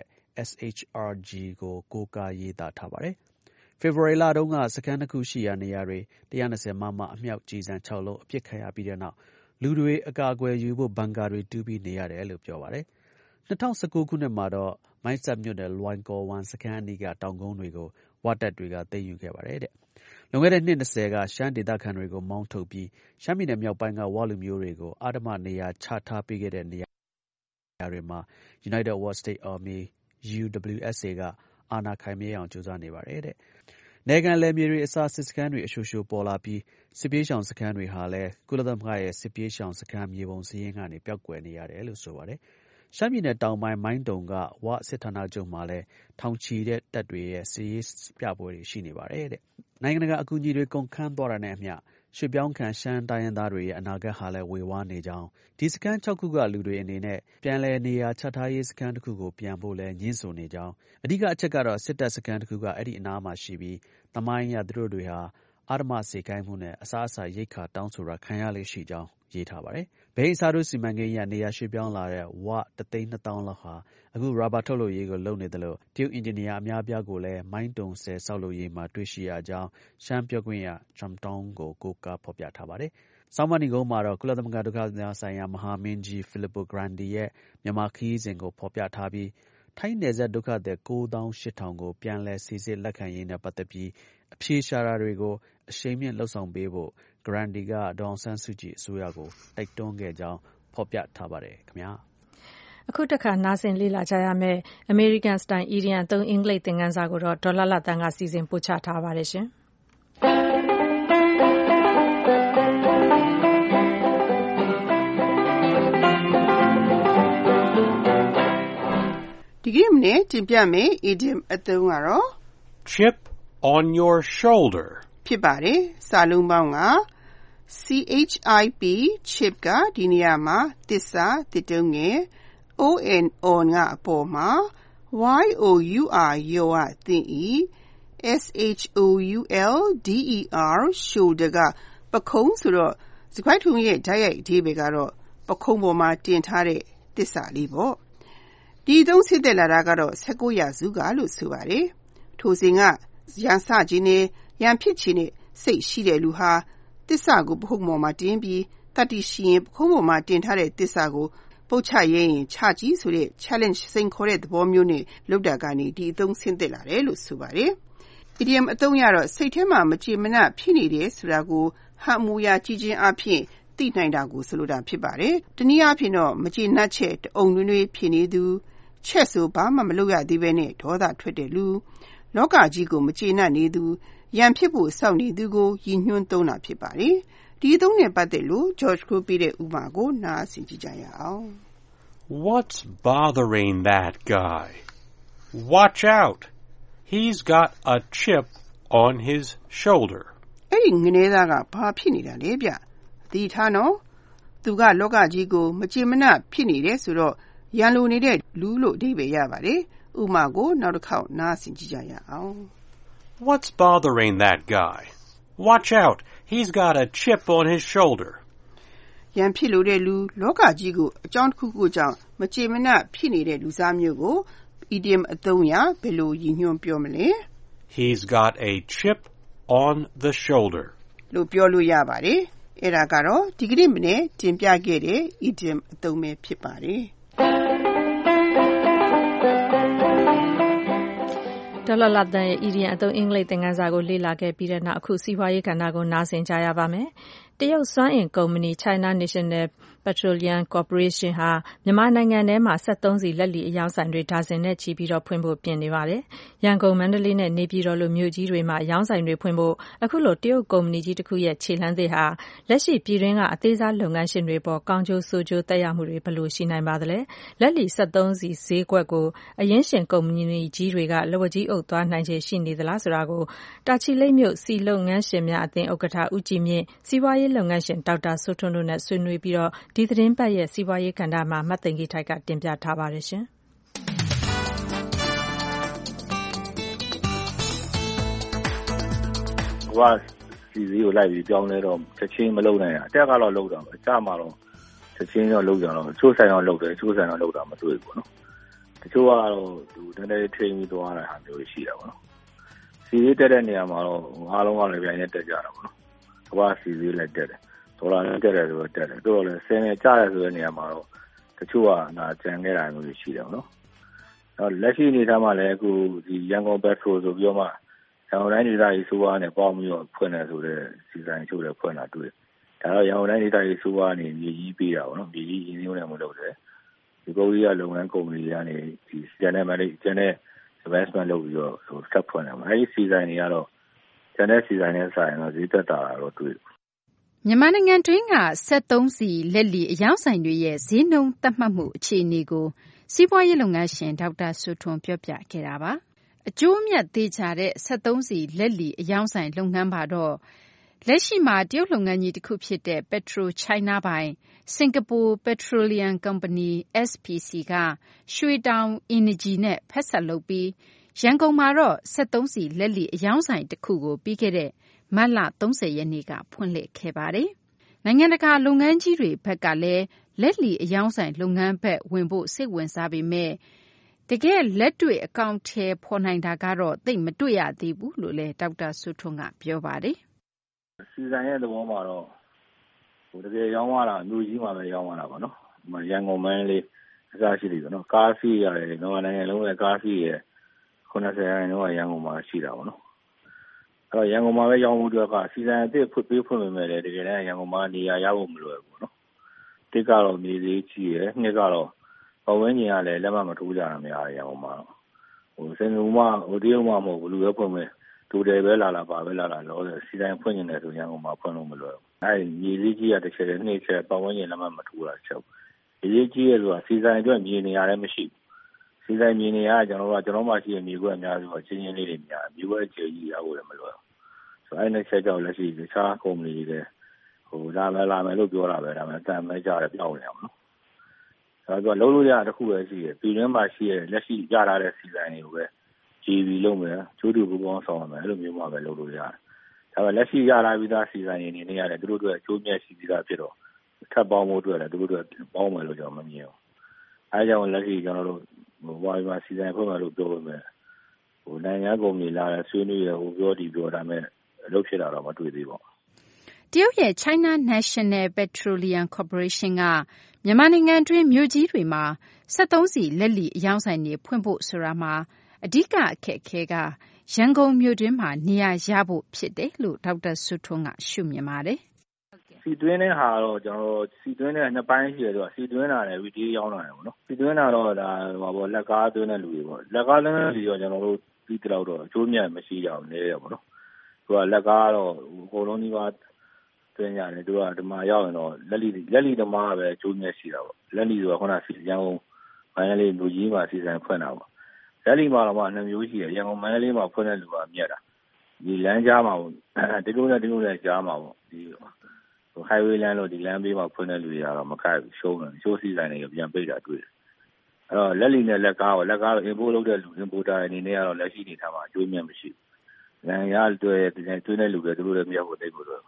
[SPEAKER 8] SHRG ကိုကိုးကားရေးသားထားပါတယ်။ဖေဖော်ဝါရီလတုန်းကစခန်းတစ်ခုရှိရာနေရာတွေ120မမအမြောက်ကျည်ဆံ6လုံးအပစ်ခံရပြီးတဲ့နောက်လူတွေအကာအကွယ်ယူဖို့ဘန်ကာတွေတူးပြီးနေရတယ်လို့ပြောပါတယ်။2019ခုနှစ်မှာတော့မိုင်းဆတ်မြို့နယ်လွိုင်ကော်ဝန်စခန်းအနီးကတောင်ကုန်းတွေကိုဝတပ်တွေကသိမ်းယူခဲ့ပါတယ်တဲ့။လွန်ခဲ့တဲ့နှစ်20ကရှမ်းဒေသခံတွေကိုမောင်းထုတ်ပြီးရှမ်းပြည်နယ်မြောက်ပိုင်းကဝလူမျိုးတွေကိုအဓမ္မနေရာချထားပေးခဲ့တဲ့နေရာတွေမှာ United War State Army UWSA ကအာဏာခိုင်မြဲအောင်ကြိုးစားနေပါတယ်တဲ့။နယ်ခံလယ်မြေတွေအစားစစ်စခန်းတွေအရှိုရှိုပေါ်လာပြီးစစ်ပြေးရှောင်စခန်းတွေဟာလည်းကုလသမဂ္ဂရဲ့စစ်ပြေးရှောင်စခန်းမြေပုံစည်းရင်းကနေပျောက်ကွယ်နေရတယ်လို့ဆိုပါတယ်။ရှမ်းပြည်နယ်တောင်ပိုင်းမိုင်းတုံကဝစစ်ဌာနချုပ်မှာလည်းထောင်ချီတဲ့တပ်တွေရဲ့စစ်ရေးပြပွဲတွေရှိနေပါတယ်တဲ့။နိုင်ငံတကာအကူအညီတွေကုန်ခန်းသွားတာနဲ့အမျှရွှေ့ပြောင်းခံရှမ်းတိုင်းရင်းသားတွေရဲ့အနာဂတ်ဟာလည်းဝေဝါးနေကြောင်းဒီစခန်း6ခုကလူတွေအနေနဲ့ပြန်လည်နေရာချထားရေးစခန်းတစ်ခုကိုပြန်ဖို့လဲညှင်းဆိုနေကြောင်းအဓိကအချက်ကတော့စစ်တပ်စခန်းတစ်ခုကအဲ့ဒီအနားမှာရှိပြီးသမိုင်းရသူတို့တွေဟာအာဓမ္မစေခိုင်းမှုနဲ့အစားအစာရိတ်ခါတောင်းဆိုတာခံရလေရှိကြောင်းရေးထားပါတယ်။ဘိန်းအစားတို့စီမံကိန်းရနေရာရွှေ့ပြောင်းလာတဲ့ဝ1,200,000 လောက်ဟာအခုရာဘာထုတ်လုပ်ရေးကိုလုပ်နေတယ်လို့တရုတ်အင်ဂျင်နီယာအများပြားကိုလည်းမိုင်းတုံဆယ်ဆောက်လုပ်ရေးမှာတွေ့ရှိရကြောင်းရှမ်းပြောခွင့်ရ Chumtong ကိုကိုးကားဖော်ပြထားပါတယ်။ဆောင်းပါးနီကုန်းမှာတော့ကုလသမဂ္ဂဒုက္ခသည်များဆိုင်ရာမဟာမင်းကြီး Filippo Grandi ရဲ့မြန်မာခရီးစဉ်ကိုဖော်ပြထားပြီးထိုင်းနယ်စပ်ဒုက္ခသည်98,000ကိုပြန်လည်စိစစ်လက်ခံရေးနဲ့ပတ်သက်ပြီးအဖြေရှာတာတွေကိုအရှိန်မြင့်လှုပ်ဆောင်ပေးဖို့ Grandi ကဒေါ်အောင်ဆန်းစုကြည်အစိုးရကိုတိုက်တွန်းခဲ့ကြောင်းဖော်ပြထားပါတယ်ခင်ဗျာ
[SPEAKER 2] ။အခုတခါနားဆင်လေ့လာကြရမယ့် American Style အီဒီယံသုံးအင်္ဂလိပ်သင်ခန်းစာကိုတော့ဒေါ်လာလတန်းကစီစဉ်ပို့ချထားပါတယ်ရှင်။
[SPEAKER 21] ကနေ့မနေ့တင်ပြမယ် idiom အသုံးကတော့
[SPEAKER 22] chip on your shoulder
[SPEAKER 21] ဖြစ်ပါတယ်။စာလုံးပေါင်းက chip ကဒီနေရာမှာသစ္စာတစ်တုံးငယ် on ကအပေါ်မှာ your ရောကသင်၏shoulder ကပခုံးဆိုတော့စကားထုံးရဲ့ဓာတ်ရိုက်အဓိပ္ပာယ်ကတော့ပခုံးပေါ်မှာတင်ထားတဲ့သစ္စာလေးပေါ့။ဒီသုံးဆင့်သက်လာတာကတော့19ရာစုကလို့ဆိုပါတယ်။ထိုစဉ်ကရန်စခြင်းနဲ့ရန်ဖြစ်ခြင်းနဲ့စိတ်ရှိတဲ့လူဟာသစ္စာကိုပခုံးပေါ်မှာတင်ပြီးတတိရှိရင်ပခုံးပေါ်မှာတင်ထားတဲ့သစ္စာကိုပုတ်ချရင်ချကြည့်ဆိုတဲ့ challenge စိန်ခေါ်တဲ့သဘောမျိုးနဲ့လုပ်တာကနေဒီအသုံးဆင့်သက်လာတယ်လို့ဆိုပါတယ်။ idiom အသုံးရတော့စိတ်ထဲမှာမကြေမနပ်ဖြစ်နေတယ်ဆိုတာကိုဟန်မူရာကြည့်ခြင်းအပြင်သိနိုင်တာကိုဆိုလိုတာဖြစ်ပါတယ်။တနည်းအားဖြင့်တော့မကြေနပ်ချက်တအုံနွေးဖြစ်နေသူချက်ဆိုဘာမှမလုပ်ရသေးဘဲနဲ့ဒေါသထွက်တဲ့လူလောကကြီးကိုမကြေနပ်နေသူရန်ဖြစ်ဖို့စောင့်နေသူကိုရည်ညွှန်းသုံးတာဖြစ်ပါတယ်။ဒီအသုံးနဲ့ပတ်သက်လို့ George Crow ပေးတဲ့ဥပမာကိုနားဆင်ကြည့်ကြရအောင်။
[SPEAKER 22] What's bothering that guy? Watch out. He's got a chip on his shoulder.
[SPEAKER 21] အဲ့ဒီငနေသားကဘာဖြစ်နေတာလဲဗျ။သတိထားနော်။သူကလောကကြီးကိုမကြေမနပ်ဖြစ်နေတယ်ဆိုတော့ရန်လိုနေတဲ့လူလို့အဓိပ္ပာယ်ရပါတယ်။ဥပမာကိုနောက်တစ်ခေါက်နားဆင်ကြည့်ကြရအောင်။
[SPEAKER 22] What's bothering that guy? Watch out. He's got a chip on his shoulder.
[SPEAKER 21] ရန်ဖြစ်လို့တဲ့လူလောကကြီးကိုအကြောင်းတစ်ခုခုကြောင့်မကြေမနပ်ဖြစ်နေတဲ့လူစားမျိုးကို idiom အသုံးရဘယ်လိုရည်ညွှန်းပြောမလဲ
[SPEAKER 22] He's got a chip on the shoulder
[SPEAKER 21] လို့ပြောလို့ရပါတယ်။အဲ့ဒါကတော့ဒီကနေ့မနေ့တင်ပြခဲ့တဲ့ idiom အသုံးပဲဖြစ်ပါတယ်။
[SPEAKER 2] ဒေါ်လာလာတန်ရဲ့ idiom အသုံးအင်္ဂလိပ်သင်ခန်းစာကိုလေ့လာခဲ့ပြီးတဲ့နောက်အခုစီးပွားရေးကဏ္ဍကိုနားဆင်ကြရပါမယ်။တရုတ်စွမ်းအင်ကုမ္ပဏီ China National Petroleum Corporation ဟာမြန်မာနိုင်ငံထဲမှာစက်သုံးဆီလက်လီအရောင်းဆိုင်တွေဒါဇင်နဲ့ချီပြီးဖွင့်ဖို့ပြင်နေပါတယ်။ရန်ကုန်မန္တလေးနဲ့နေပြည်တော်လိုမြို့ကြီးတွေမှာအရောင်းဆိုင်တွေဖွင့်ဖို့အခုလိုတရုတ်ကုမ္ပဏီကြီးတစ်ခုရဲ့ခြေလှမ်းသစ်ဟာလက်ရှိပြည်တွင်းကအသေးစားလုပ်ငန်းရှင်တွေပေါ်ကောင်းကျိုးဆိုးကျိုးသက်ရောက်မှုတွေဘယ်လိုရှိနိုင်ပါသလဲ။လက်လီစက်သုံးဆီဈေးကွက်ကိုအရင်းရှင်ကုမ္ပဏီကြီးတွေကလက်ဝါးကြီးအုပ်သွားနိုင်ခြေရှိနေသလားဆိုတာကိုတာချီလိတ်မြို့စီလုပ်ငန်းရှင်များအသင်းဥက္ကဋ္ဌဦးကြည်မြင့်စီးပွားရေးလုပ်ငန်းရှင်ဒေါက်တာစိုးထွန်းတို့နဲ့ဆွေးနွေးပြီးဒီသတင်းပတ်ရဲ့စီးပွားရေးကဏ္ဍမှာမသိင်္ဂီထိုက်ကတင်ပြထားပါတယ်ရှင်။
[SPEAKER 18] ကစီစီကိုလိုက်ပြီးပြောင်းလဲတော့ချက်ချင်းမလုပ်နိုင်တာအတက်ကတော့လုပ်တာပဲအကြမှာတော့ချက်ချင်းတော့လုပ်ကြတော့ချိုးဆိုင်တော့လုပ်တယ်ချိုးဆိုင်တော့လုပ်တာမတွေ့ဘူးနော်တချို့ကတော့သူတန်းတဲ့ထိန်းပြီးသွားတာဟာမျိုးရှိတာပေါ့နော်စီစီတက်တဲ့နေရာမှာတော့အားလုံးကလည်းပြန်နေတက်ကြတာပေါ့နော်ကဘာစီစီလည်းတက်တယ်ဒေါ်လာနဲ့တက်တယ်ဆိုတော့တက်တယ်တို့လည်းဆင်းနေကြတယ်ဆိုတဲ့နေရာမှာတော့တချို့ကကြံခဲ့တာမျိုးရှိတယ်နော်တော့လက်ရှိအနေထားမှာလည်းအခုဒီရန်ကုန်ဘက်ဆိုပြီးမှရန်ကုန်တိုင်းဒေသကြီးဆိုကနေပေါင်းပြီးတော့ဖွင့်တယ်ဆိုတဲ့စီစဉ်ချို့လည်းဖွင့်လာတွေ့ဒါတော့ရန်ကုန်တိုင်းဒေသကြီးဆိုကနေမြေကြီးပေးတာပေါ့နော်မြေကြီးရင်းနှီးနေမှုလုပ်တယ်ဒီကုမ္ပဏီကလုပ်ငန်းကုမ္ပဏီကနေဒီကျန်တဲ့ investment လုပ်ပြီးတော့ဆိုဆက်ဖွင့်တယ်အဲဒီစီစဉ်တွေကတော့ကျန်တဲ့စီစဉ်နဲ့ဆိုင်တော့ဈေးသက်တာတော့တွေ့
[SPEAKER 5] မြန်မာနိုင်ငံတွင်းကစက်သုံးဆီလက်လီအရောင်းဆိုင်တွေရဲ့ဈေးနှုန်းသတ်မှတ်မှုအခြေအနေကိုစီးပွားရေးလုပ်ငန်းရှင်ဒေါက်တာစိုးထွန်းပြောပြခဲ့တာပါ။အကျိုးအမြတ်သေချာတဲ့စက်သုံးဆီလက်လီအရောင်းဆိုင်လုပ်ငန်းပါတော့လက်ရှိမှာတရုတ်လုပ်ငန်းကြီးတစ်ခုဖြစ်တဲ့ Petro China ပိုင် Singapore Petroleum Company SPC ကရွှေတောင် Energy နဲ့ဖက်ဆက်လုပ်ပြီးရန်ကုန်မှာတော့စက်သုံးဆီလက်လီအရောင်းဆိုင်တစ်ခုကိုပြီးခဲ့တဲ့မတ်လ30ရက်နေ့ကဖွင့်လှစ်ခဲ့ပါတယ်။နိုင်ငံတကာလုပ်ငန်းကြီးတွေဘက်ကလည်းလက်လီအရောင်းဆိုင်လုပ်ငန်းဘက်ဝင်ဖို့စိတ်ဝင်စားပေမဲ့တကယ်လက်တွေ့အကောင့်ထဲပေါ်နိုင်တာကတော့သိပ်မတွေ့ရသေးဘူးလို့လည်းဒေါက်တာစိုးထွန်းကပြောပါတယ်
[SPEAKER 18] ။စီစဉ်ရဲ့သဘောမှာတော့တကယ်ရောင်းရတာမြို့ကြီးမှာပဲရောင်းရတာပေါ့နော်။ရန်ကုန်မန်းလေးအစားရှိတယ်ပေါ့နော်။ကားစီးရတယ်နော်နိုင်ငံလုံးရဲ့ကားစီးရဲ့90ရာခိုင်နှုန်းကရန်ကုန်မှာရှိတာပေါ့နော်။အဲ့တော့ရန်ကုန်မှာပဲရောင်းမှုတွေကစီစဉ်အသစ်ဖွင့်ပေမဲ့လည်းတကယ်တမ်းရန်ကုန်မှာနေရာရဖို့မလွယ်ဘူးပေါ့နော်။တစ်ကတော့မြေဈေးကြီးရယ်နှစ်ကတော့ပတ်ဝန်းကျင်ကလည်းလက်မမထိုးကြတာများရန်ကုန်မှာစင်လူမတရုတ်မှမဟုတ်ဘူးလူပဲဖွင့်မယ်တူတယ်ပဲလာပါပဲလာလောစီတိုင်းဖွင့်နေတယ်ဆိုရန်ကုန်မှာဖွင့်လို့မလွယ်ဘူးအဲ့မြေကြီးကြီးကတစ်ချက်နှစ်ချက်ပတ်ဝန်းကျင်လက်မမထိုးတာချက်မြေကြီးကြီးရဲ့ဆိုတာစီတိုင်းအတွက်မြေနေရာလည်းမရှိဘူးစီဆိုင်မြေနေရကျွန်တော်မှရှိရမြေကွက်အများစုကချင်းချင်းလေးတွေများမြေကွက်အခြေကြီးရဖို့လည်းမလွယ်ဘူးဆိုအဲ့နဲ့ချက်ကြောင့်လက်ရှိတခြားကုမ္ပဏီတွေလာမယ်လို့ပြောတာပဲဒါပေမဲ့တန်မဲကြတယ်ပြောင်းနေအောင်နော်ဆိုတော့လုံးလို့ရတစ်ခုပဲရှိတယ်ပြည်တွင်းမှာရှိရလက်ရှိရထားတဲ့စီဆိုင်တွေကိုပဲ GB လုံးမယ်ကျိုးတူပူပေါင်းဆောင်မယ်အဲ့လိုမျိုးမှပဲလုပ်လို့ရတယ်ဒါပေမဲ့လက်ရှိရထားပြီးသားစီဆိုင်တွေနေနေရတယ်သူတို့တို့အကျိုးမြတ်ရှိပြီးသားဖြစ်တော့ထပ်ပေါင်းဖို့အတွက်လည်းသူတို့တို့ပေါင်းမယ်လို့ကျွန်တော်မမြင်ဘူးအဲကြောင့်လက်ရှိကျွန်တော်တို့ဝါရီမှာစီဆိုင်ဖွင့်မယ်လို့ပြောလို့မယ်နိုင်ငံကုမ္ပဏီလာတဲ့ဆွေးနွေးရပြောဒီပြောဒါမဲ့အလုပ်ဖြစ်တာတော့မတွေ့သေးပါဘူး
[SPEAKER 5] တရုတ်ရဲ့ China National Petroleum Corporation ကမြန်မာနိုင်ငံတွင်းမြို့ကြီးတွေမှာ73စီလက်လီအယောင်ဆိုင်တွေဖွင့်ဖို့ဆိုတာမှာအဓိကအခက်အခဲကရန်ကုန်မြို့တွင်းမှာနေရာရဖို့ဖြစ်တယ်လို့ဒေါက်တာစွထွန်းကရှုမြင်ပါတယ်
[SPEAKER 18] စီတွင်းတဲ့ဟာတော့ကျွန်တော်စီတွင်းတဲ့နှစ်ပိုင်းရှိတယ်ဆိုတော့စီတွင်းတာနဲ့ retail ရောင်းတာတယ်ပေါ့နော်စီတွင်းတာတော့ဒါလက်ကားသွင်းတဲ့လူတွေပေါ့လက်ကားသွင်းတဲ့လူတွေကျွန်တော်တို့ပြီးတော့အကျိုးမြတ်မရှိကြဘူးနေရပေါ့နော်သူကလက်ကားတော့အကုန်လုံးဒီမှာတွင်းရတယ်သူကဒီမှာရောက်ရင်တော့လက်လီသမားပဲအကျိုးမြတ်ရှိတာပေါ့လက်လီဆိုတာခုနစီရန်ကုန်မန္တလေးလူကြီးမှာစီဆိုင်ဖွင့်တာပေါ့လက်လီမှာတော့နှစ်မျိုးရှိတယ်ရန်ကုန်မန္တလေးမှာဖွင့်တဲ့လူကမြတ်တာဒီလမ်းကြားမှာဒီလိုနဲ့ကြားမှာပေါ့ဒီhighway လမ်းလို့ဒီလမ်းဘေးမှာဖွင့်တဲ့လူတွေကတော့မခိုက်ဘူးရှုံးတယ်ရှိုးစီဆိုင်တွေပြန်ပိတ်တာတွေ့တယ်အဲ့တော့လက်လီနဲ့လက်ကားတော့ import လုပ်တဲ့လူ importer အနေနဲ့ကတော့လက်ရှိနေထားမှာအကျိုးမြတ်မရှိဘူးနိုင်ငံတွေ့တဲ့လူတွေသူတို့လည်းမရောက်ဖို့တိတ်ဖို့တော့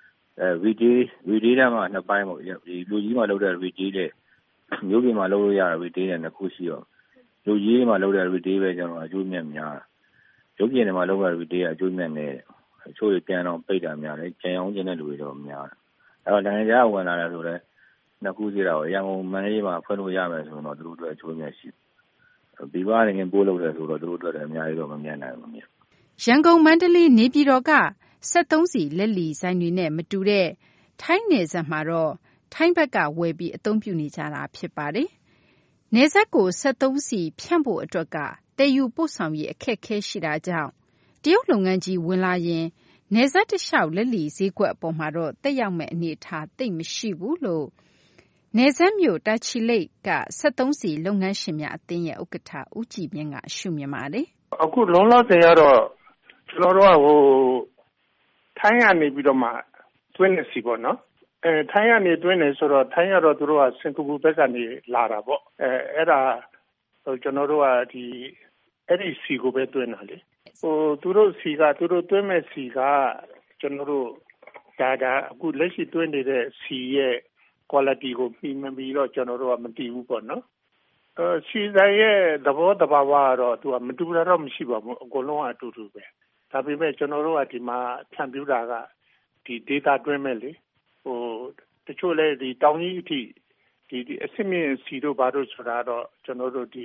[SPEAKER 18] retail ထဲမှာနှစ်ပိုင်းပေါ့ဒီလူကြီးမှာလုပ်တဲ့ retail နဲ့မျိုးပြင်မှာလုပ်လို့ရတဲ့ retail နဲ့နှစ်ခုရှိတော့လူကြီးမှာလုပ်တဲ့ retail ပဲကျွန်တော်အကျိုးမြတ်များရုပ်ပြင်တွေမှာလုပ်တဲ့ retail အကျိုးမြတ်နဲ့အချို့ပြန်တော့ပိတ်တာများတယ်ကျန်အောင်ကျင်းတဲ့လူတွေတော့များတယ်အဲ့တော့နိုင်ငံခြားဝင်လာတယ်ဆိုတော့နှစ်ခုစီတာကိုရန်ကုန်မန္တလေးမှာဖွင့်လို့ရမယ်ဆိုတော့သူတို့အတွက်အကျိုးမြတ်ရှိဒီဘာနေပို့လို့တယ်ဆိုတော့သူတို့အတွက်လည်းအများကြီးတော့မမြင်နိုင်ဘူးမြင်
[SPEAKER 5] ရန်ကုန်မန္တလေးနေပြည်တော်က73စီလက်လီဆိုင်တွေနဲ့မတူတဲ့ထိုင်းနယ်စပ်မှာတော့ထိုင်းဘက်ကဝယ်ပြီးအသုံးပြုနေကြတာဖြစ်ပါတယ်နယ်စပ်ကို73စီဖြန့်ဖို့အတွက်ကတည်ယူပို့ဆောင်ရေးအခက်အခဲရှိတာကြောင့်တရုတ်လုပ်ငန်းကြီးဝင်လာရင်နယ်စပ်တလျှောက်လက်လီဈေးကွက်အပေါ်မှာတော့တက်ရောက်မဲ့အနေအထားသိပ်မရှိဘူးလို့နယ်စပ်မြို့တာချီလိတ်က73စီလုပ်ငန်းရှင်များအသင်းရဲ့ဥက္ကဋ္ဌဦးကြည်မြင့်ကရှုမြင်ပါတယ်
[SPEAKER 16] အခုလုံးလောက်တင်ရတော့ကျွန်တော်တို့ကထိုင်းကနေပြီးတော့မှတွင်းနေစီပေါ့နော်ထိုင်းကနေတွင်းနေဆိုတော့ထိုင်းကတော့သူတို့ကစင်ကာပူဘက်ကနေလာတာပေါ့အဲ့ဒါကျွန်တော်တို့ကအဲ့ဒီစီကိုပဲတွင်းတာလေသူတို့စီကသူတို့တွင်းမဲ့စီကကျွန်တော်တို့ဒါအခုလက်ရှိတွင်းနေတဲ့စီရဲ့ quality ကိုပြီးမပြီးတော့ကျွန်တော်တို့ကမတည်ဘူးပေါ့နော်စီဆိုင်ရဲ့သဘောတဘာဝကတော့သူကမတူတာတော့မရှိပါဘူးအကုန်လုံးအတူတူပဲဒါပေမဲ့ကျွန်တော်တို့ကဒီမှာဖြန့်ပြတာကဒီ data တွင်းမဲ့လေတချို့လဲဒီတောင်ကြီးအထိဒီအစစ်မြင့်စီတို့ဘာတို့ဆိုတာတော့ကျွန်တော်တို့ဒီ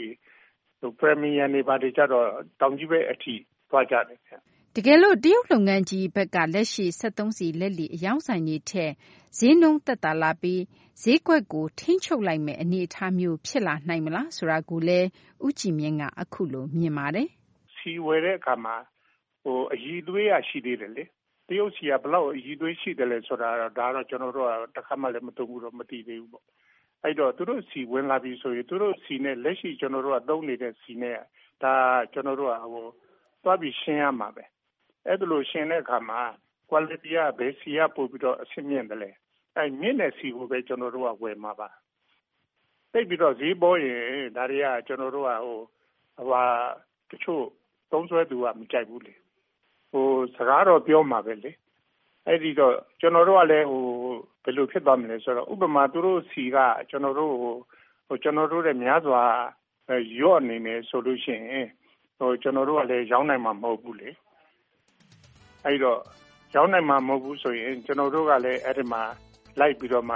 [SPEAKER 16] premium တွေဘာတွေကြတော့တောင်ကြီးပဲအထိသွားကြတယ်
[SPEAKER 5] တကယ်လို့တရုတ်လုပ်ငန်းကြီးဘက်ကလက်ရှိ73စီလက်လီအယောင်ဆိုင်တွေထက်ဈေးနှုန်းသက်သာလာပြီးဈေးကွက်ကိုထိန်းချုပ်လိုက်မဲ့အနေအထားမျိုးဖြစ်လာနိုင်မလားဆိုတာကိုလည်းဦးကြည်မြင့်ကအခုလိုမြင်ပါတယ်
[SPEAKER 16] စီဝယ်တဲ့အခါမှာအည်သွေးရရှိသေးတယ်လေတရုတ်စီကဘလောက်အည်သွေးရှိတယ်လဲဆိုတာတော့ဒါတော့ကျွန်တော်တို့ကတစ်ခါမှလည်းမသုံးဘူးတော့မသိသေးဘူးပေါ့အဲ့တော့သူတို့စီဝင်လာပြီဆိုရင်သူတို့စီနဲ့လက်ရှိကျွန်တော်တို့ကသုံးနေတဲ့စီနဲ့ဒါကျွန်တော်တို့ကသွားပြီးရှင်းရမှာပဲအဲ့ဒါလို့ရှင်းတဲ့အခါမှာ quality ကဘယ်စီကပို့ပြီးတော့အဆင့်မြင့်တယ်လဲအဲ့မြင့်တဲ့စီကိုပဲကျွန်တော်တို့ကဝယ်မှာပါတိတ်ပြီးတော့ဈေးပေါ်ရင်ဒါတွေကကျွန်တော်တို့ကတချို့သုံးဆွဲသူကမကြိုက်ဘူးလေစကားတော့ပြောမှာပဲလေအဲ့ဒီတော့ကျွန်တော်တို့ကလည်းဘယ်လိုဖြစ်သွားမလဲဆိုတော့ဥပမာသူတို့စီကကျွန်တော်တို့ရဲ့များစွာရော့နေနေဆိုလို့ရှိရင်ကျွန်တော်တို့ကလည်းရောင်းနိုင်မှာမဟုတ်ဘူးလေအဲ့တော့ရောင်းနိုင်မှာမဟုတ်ဘူးဆိုရင်ကျွန်တော်တို့ကလည်းအဲ့ဒီမှာလိုက်ပြီးတော့မှ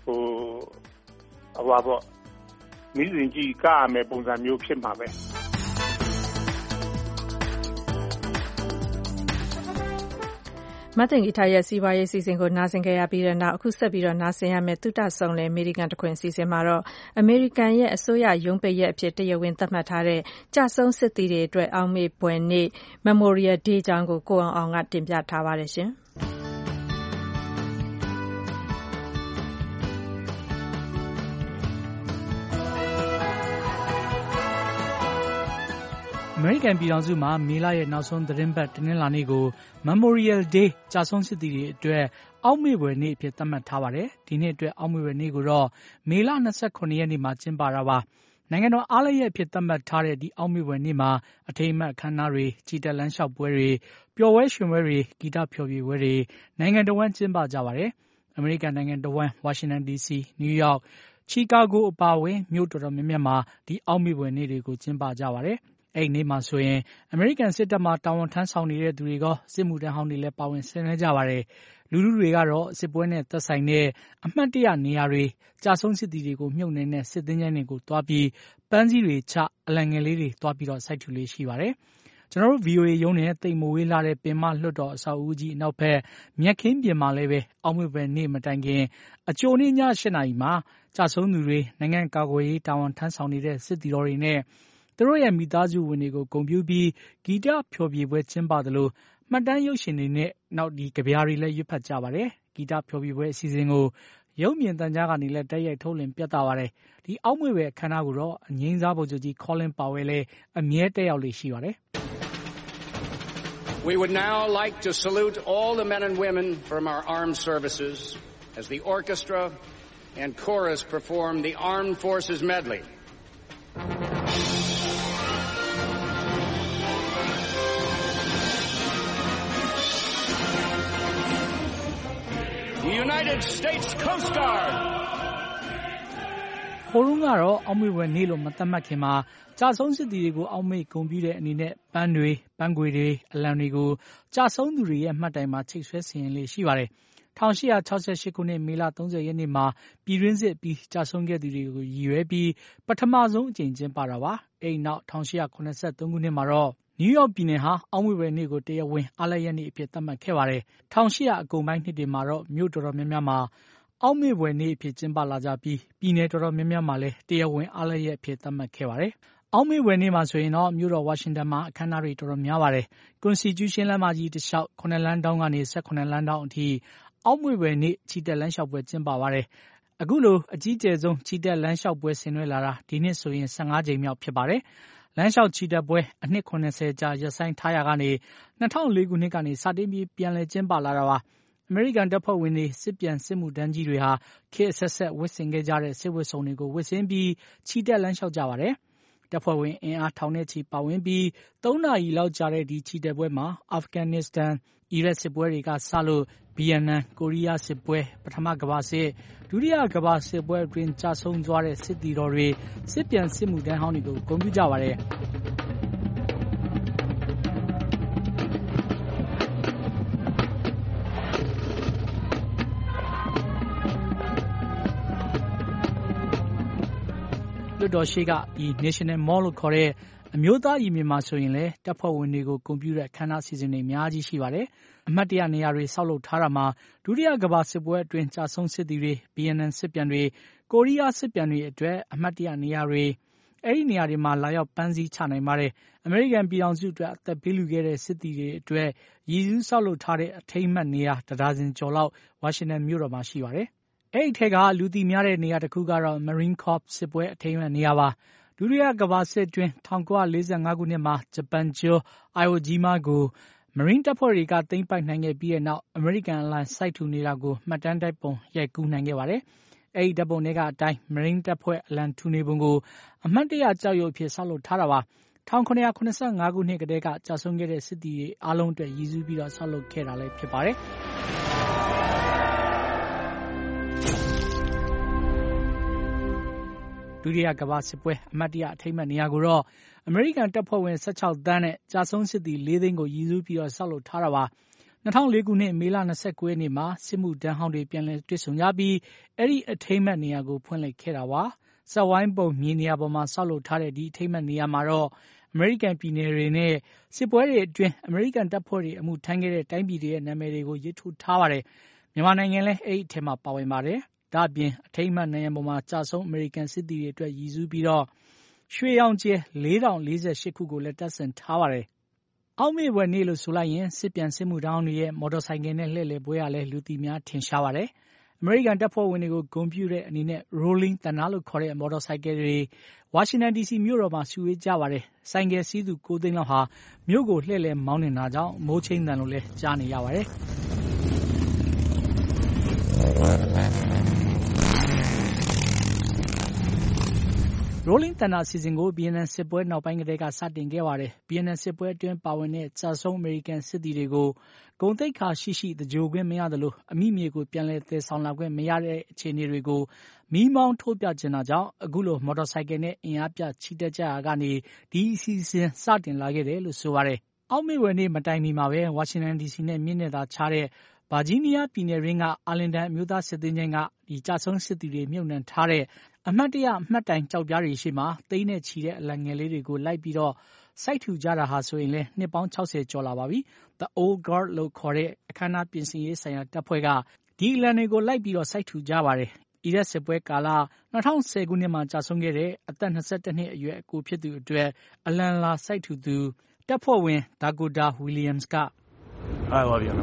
[SPEAKER 16] ပေါ့မိစဉ်ကြီးကရမယ်ပုံစံမျိုးဖြစ်မှာပဲ
[SPEAKER 2] မသိင်္ဂီထားရဲ့စီးပွားရေးစီစဉ်ကိုနားဆင်ကြရပြီးတဲ့နောက်အခုဆက်ပြီးတော့နားဆင်ရမယ့်သုတဆုံလေအမေရိကန်တခွင်စီစဉ်မှာတော့အမေရိကန်ရဲ့အစိုးရရုံးပိတ်ရက်အဖြစ်တရားဝင်သတ်မှတ်ထားတဲ့ကြာဆုံးစစ်သည်တွေအတွက်အောက်မေ့ဘွယ်နေ့ Memorial Day ကြောင်းကိုကိုအောင်ကတင်ပြထားပါတယ်ရှင်
[SPEAKER 1] အမေရိကန်ပြည်ထောင်စုမှာမေလရဲ့နောက်ဆုံးသတင်းပတ်တနင်္လာနေ့ကို Memorial Day ကြာဆုံးစစ်သည်တွေအတွက်အောက်မေ့ဖွယ်နေ့အဖြစ်သတ်မှတ်ထားပါတယ်။ဒီနှစ်အတွက်အောက်မေ့ဖွယ်နေ့ကိုတော့မေလ29ရက်နေ့မှာကျင်းပတာပါ။နိုင်ငံတော်အားလပ်ရက်အဖြစ်သတ်မှတ်ထားတဲ့ဒီအောက်မေ့ဖွယ်နေ့မှာအထိမ်းအမှတ်အခမ်းအနားတွေချီတက်လမ်းလျှောက်ပွဲတွေပျော်ပွဲရွှင်ပွဲတွေဂီတဖျော်ဖြေပွဲတွေနိုင်ငံတော်ဝန်ကျင်းပကြပါတယ်။အမေရိကန်နိုင်ငံတော်ဝန်ဝါရှင်တန် DC နယူးယောက်ချီကာဂိုအပါအဝင်မြို့တော်တော်များများမှာဒီအောက်မေ့ဖွယ်နေ့တွေကိုကျင်းပကြပါတယ်။အဲ့ဒီနေ့မှာဆိုရင်အမေရိကန်စစ်တပ်မှာတာဝန်ထမ်းဆောင်နေတဲ့သူတွေကစစ်မှုထမ်းဟောင်းတွေလည်းပါဝင်ဆင်နွှဲကြပါတယ်။လူထုတွေကတော့စစ်ပွဲနဲ့သက်ဆိုင်တဲ့အမှတ်တရနေရာတွေကြာဆုံးစစ်သည်တွေကိုမြုပ်နှံတဲ့စစ်သင်္ချိုင်းတွေကိုတွားပြီးပန်းစည်းတွေချအလံငယ်လေးတွေတွားပြီးတော့စိုက်ထူလေးရှိပါတယ်။ကျွန်တော်တို့ VOA ရုံးနဲ့တိတ်မဝေးလာတဲ့ပင်မလွှတ်တော်အဆောက်အဦကြီးအနောက်ဘက်မြက်ခင်းပြင်မှာလည်းပဲအောက်မေ့ဖွယ်နေ့မတိုင်ခင်အကြိုနေ့ည8 နာရီမှာကြာဆုံးသူတွေနိုင်ငံကာကွယ်ရေးတာဝန်ထမ်းဆောင်နေတဲ့စစ်သည်တော်တွေနဲ့သူတို့ရဲ့မိသားစုဝင်တွေကိုဂုဏ်ပြုပြီးဂီတဖျော်ဖြေပွဲကျင်းပသလိုမှတ်တမ်းရုပ်ရှင်တွေနဲ့နောက်ဒီကြပြားတွေလည်းရွတ်ဖတ်ကြပါတယ်။ဂီတဖျော်ဖြေပွဲအစီအစဉ်ကိုရုပ်မြင်သံကြားကနေလည်းတိုက်ရိုက်ထုတ်လွှင့်ပြသပါတယ်။ဒီအောက်မေ့ဖွယ်အခမ်းအနားကိုတော့အငြိမ်းစားဗိုလ်ချုပ်ကြီး Colin Powell လည်းအမြဲတက်ရောက်လေ့ရှိပါတယ်
[SPEAKER 6] We would now like to salute all the men and women from our armed services as the orchestra and chorus perform the Armed Forces Medley. The United States Coast Guard.
[SPEAKER 1] ဟိုတုန်းကတော့အောက်မေ့ဖွယ်နေ့လို့မသတ်မှတ်ခင်မှာကြာဆုံးစစ်သည်တွေကိုအောက်မေ့ဂုဏ်ပြုတဲ့အနေနဲ့ပန်းတွေပန်းခွေတွေအလံတွေကိုကြာဆုံးသူတွေရဲ့မှတ်တိုင်မှာချိတ်ဆွဲဆင်ရင်လေးရှိပါတယ်။1868ခုနှစ်မေလ30ရက်နေ့မှာပြည်တွင်းစစ်ပြီးကြာဆုံးခဲ့သူတွေကိုရည်ရွယ်ပြီးပထမဆုံးအကြိမ်ကျင်းပတာပါ။အဲဒီနောက်1883ခုနှစ်မှာတော့နယူးယောက်ပြည်နယ်ဟာအောက်မေ့ဖွယ်နေ့ကိုတရားဝင်အားလပ်ရက်နေ့အဖြစ်သတ်မှတ်ခဲ့ပါတယ်။1800အကုန်ပိုင်းနှစ်တွေမှာတော့မြို့တော်တော်များများမှာအောက်မေ့ဖွယ်နေ့အဖြစ်ကျင်းပလာကြပြီးပြည်နယ်တော်တော်များများမှာလည်းတရားဝင်အားလပ်ရက်အဖြစ်သတ်မှတ်ခဲ့ပါတယ်။အောက်မေ့ဖွယ်နေ့မှာဆိုရင်တော့မြို့တော်ဝါရှင်တန်မှာအခမ်းအနားတွေတော်တော်များပါတယ်။ Constitution လမ်းမကြီးတစ်လျှောက်9လမ်းတောင်းကနေ18လမ်းတောင်းအထိအောက်မေ့ဖွယ်နေ့ချီတက်လမ်းလျှောက်ပွဲကျင်းပပါတယ်။အခုလိုအကြီးကျယ်ဆုံးချီတက်လမ်းလျှောက်ပွဲဆင်နွှဲလာတာဒီနှစ်ဆိုရင်15ကြိမ်မြောက်ဖြစ်ပါတယ်။လမ်းလျှောက်ချီတက်ပွဲအနှစ်80ကြာရပ်ဆိုင်းထားရာကနေ2004ခုနှစ်ကနေစတင်ပြီးပြန်လည်ကျင်းပလာတာပါ။အမေရိကန်တပ်ဖွဲ့ဝင်တွေစစ်ပြန်စစ်မှုထမ်းကြီးတွေဟာခေတ်အဆက်ဆက်ဝတ်ဆင်ခဲ့ကြတဲ့စစ်ဝတ်စုံတွေကိုဝတ်ဆင်ပြီးချီတက်လမ်းလျှောက်ကြပါတယ်။တပ်ဖွဲ့ဝင်အင်အားထောင်နဲ့ချီပါဝင်ပြီး3နာရီလောက်ကြာတဲ့ဒီချီတက်ပွဲမှာအာဖဂန်နစ္စတန်အီရတ်စစ်ပွဲတွေကစလို့ဗီယက်နမ်ကိုရီးယားစစ်ပွဲပထမကမ္ဘာစစ်ဒုတိယကမ္ဘာစစ်ပွဲအတွင်းကြာဆုံးသွားတဲ့စစ်သည်တော်တွေစစ်ပြန်စစ်မှုထမ်းဟောင်းတွေကိုဂုဏ်ပြုကြပါတယ်။လွှတ်တော်ရှိကဒီ National Mall လို့ခေါ်တဲ့အမျိုးသားရင်ပြင်မှာဆိုရင်လည်းတပ်ဖွဲ့ဝင်တွေကိုဂုဏ်ပြုတဲ့အခမ်းအနားစီစဉ်တွေအများကြီးရှိပါတယ်။အမှတ်တရနေရာတွေဆောက်လုပ်ထားတာမှာဒုတိယကမ္ဘာစစ်ပွဲအတွင်းကြာဆုံးစစ်သည်တွေဗီယက်နမ်စစ်ပြန်တွေကိုရီးယားစစ်ပြန်တွေအတွက်အမှတ်တရနေရာတွေအဲ့ဒီနေရာတွေမှာလာရောက်ပန်းစည်းချနိုင်ပါတယ်။အမေရိကန်ပြည်ထောင်စုအတွက်အသက်ပေးလူခဲ့တဲ့စစ်သည်တွေအတွက်ရည်စူးဆောက်လုပ်ထားတဲ့အထိမ်းအမှတ်နေရာတဒါဇင်ကျော်လောက်ဝါရှင်တန်မြို့တော်မှာရှိပါတယ်။အဲ့ဒီထက်ကလူသိများတဲ့နေရာတစ်ခုကတော့ Marine Corps စစ်ပွဲအထိမ်းအမှတ်နေရာပါ။ဒုတိယကမ္ဘာစစ်အတွင်း1945ခုနှစ်မှာဂျပန်ကျွန်းအိုင်အိုဂျီမာကို Marine တပ်ဖွဲ့တွေကသိမ်းပိုက်နိုင်ခဲ့ပြီးတဲ့နောက်အမေရိကန်အလံစိုက်ထူနေတာကိုမှတ်တမ်းတိုက်ပုံရိုက်ကူးနိုင်ခဲ့ပါတယ်။အဲဒီဓာတ်ပုံတွေကအတိုင်း Marine တပ်ဖွဲ့အလံထူနေပုံကိုအမှတ်တရကြောက်ရွံ့အဖြစ်ဆောက်လုပ်ထားတာပါ။1985ခုနှစ်ကတည်းကကြာဆုံးခဲ့တဲ့စစ်သည်တွေအားလုံးအတွက်ရည်စူးပြီးတော့ဆောက်လုပ်ခဲ့တာလည်းဖြစ်ပါတယ်။ဒုတိယကမ္ဘာစစ်ပွဲအမှတ်တရအထိမ်းအမှတ်နေရာကိုတော့အမေရိကန်တပ်ဖွဲ့ဝင်16သန်းနဲ့ကြာဆုံးစစ်သည်4သိန်းကိုရည်စူးပြီးတော့ဆောက်လုပ်ထားတာပါ။2004ခုနှစ်မေလ29ရက်နေ့မှာစစ်မှုထမ်းဟောင်းတွေပြန်လည်တွေ့ဆုံကြပြီးအဲ့ဒီအထိမ်းအမှတ်နေရာကိုဖွင့်လှစ်ခဲ့တာပါ။စက်ဝိုင်းပုံမြေနေရာပေါ်မှာဆောက်လုပ်ထားတဲ့ဒီအထိမ်းအမှတ်နေရာမှာတော့အမေရိကန်ပြည်နယ်တွေနဲ့စစ်ပွဲတွေအတွင်းအမေရိကန်တပ်ဖွဲ့တွေအမှုထမ်းခဲ့တဲ့တိုင်းပြည်တွေရဲ့နာမည်တွေကိုရေးထိုးထားပါတယ်။မြန်မာနိုင်ငံလည်းအဲ့ဒီအထက်မှာပါဝင်ပါတယ်။ဒါ့အပြင်အထိမ်းအမှတ်နေရာပေါ်မှာကြာဆုံးအမေရိကန်စစ်သည်တွေအတွက်ရည်စူးပြီးတော့ရွှေရောင်ကျဲ4048ခုကိုလည်းတပ်ဆင်ထားပါတယ်။အောက်မေ့ဖွယ်နေ့လို့ဆိုလိုက်ရင်စစ်ပြန်စစ်မှုထမ်းတွေရဲ့မော်တော်ဆိုင်ကယ်နဲ့လှည့်လည်ပွဲရလဲလူသိများထင်ရှားပါတယ်။အမေရိကန်တပ်ဖွဲ့ဝင်တွေကိုဂုဏ်ပြုတဲ့အနေနဲ့ Rolling Thunder လို့ခေါ်တဲ့မော်တော်ဆိုင်ကယ်တွေဝါရှင်တန် DC မြို့တော်မှာစုဝေးကြပါတယ်။ဆိုင်ကယ်စီးသူ9 သိန်းလောက်ဟာမြို့ကိုလှည့်လည်မောင်းနေတာကြောင့်မိုးချိန်းသံလိုလည်းကြားနေရပါတယ်။ Rolling Thunder အစီအစဉ်ကိုဗီယက်နမ်စစ်ပွဲနောက်ပိုင်းကတည်းကစတင်ခဲ့ပါတယ်။ဗီယက်နမ်စစ်ပွဲအတွင်းပါဝင်တဲ့ကျဆုံးအမေရိကန်စစ်သည်တွေကိုဂုဏ်သိက္ခာရှိသဂြိုဟ်ခွင့်မရသလိုအမိမြေကိုပြန်လည်သယ်ဆောင်လာခွင့်မရတဲ့အခြေအနေတွေကိုမီးမောင်းထိုးပြချင်တာကြောင့်အခုလိုမော်တော်ဆိုင်ကယ်နဲ့အင်အားပြချီတက်ကြရာကနေဒီအစီအစဉ်စတင်လာခဲ့တယ်လို့ဆိုပါတယ်။အောက်မေ့ဖွယ်နေ့မတိုင်မီမှာပဲဝါရှင်တန် DC နဲ့မြစ်နဲ့သာခြားတဲ့ဗာဂျီးနီးယားပြည်နယ်ရင်းကအာလင်တန်အမျိုးသားစစ်သင်္ချိုင်းကကျဆုံးစစ်သည်တွေမြုပ်နှံထားတဲ့အမှတ်တရအမှတ်တိုင်ကျောက်ပြားတွေရှိမှသိန်းနဲ့ချီတဲ့အလံငယ်လေးတွေကိုလိုက်ပြီးတော့စိုက်ထူကြတာဟာဆိုရင်လည်းနှစ်ပေါင်း60ကျော်လာပါပြီ။ The Old Guard လို့ခေါ်တဲ့အခမ်းအနားပြင်ဆင်ရေးဆိုင်ရာတပ်ဖွဲ့ကဒီအလံတွေကိုလိုက်ပြီးတော့စိုက်ထူကြပါတယ်။အီရတ်စစ်ပွဲကာလ2010ခုနှစ်မှာကြာဆုံးခဲ့တဲ့အသက်22နှစ်အရွယ်အကိုဖြစ်သူအတွက်အလံလာစိုက်ထူသူတပ်ဖွဲ့ဝင် Dakota Williams က
[SPEAKER 4] I love you.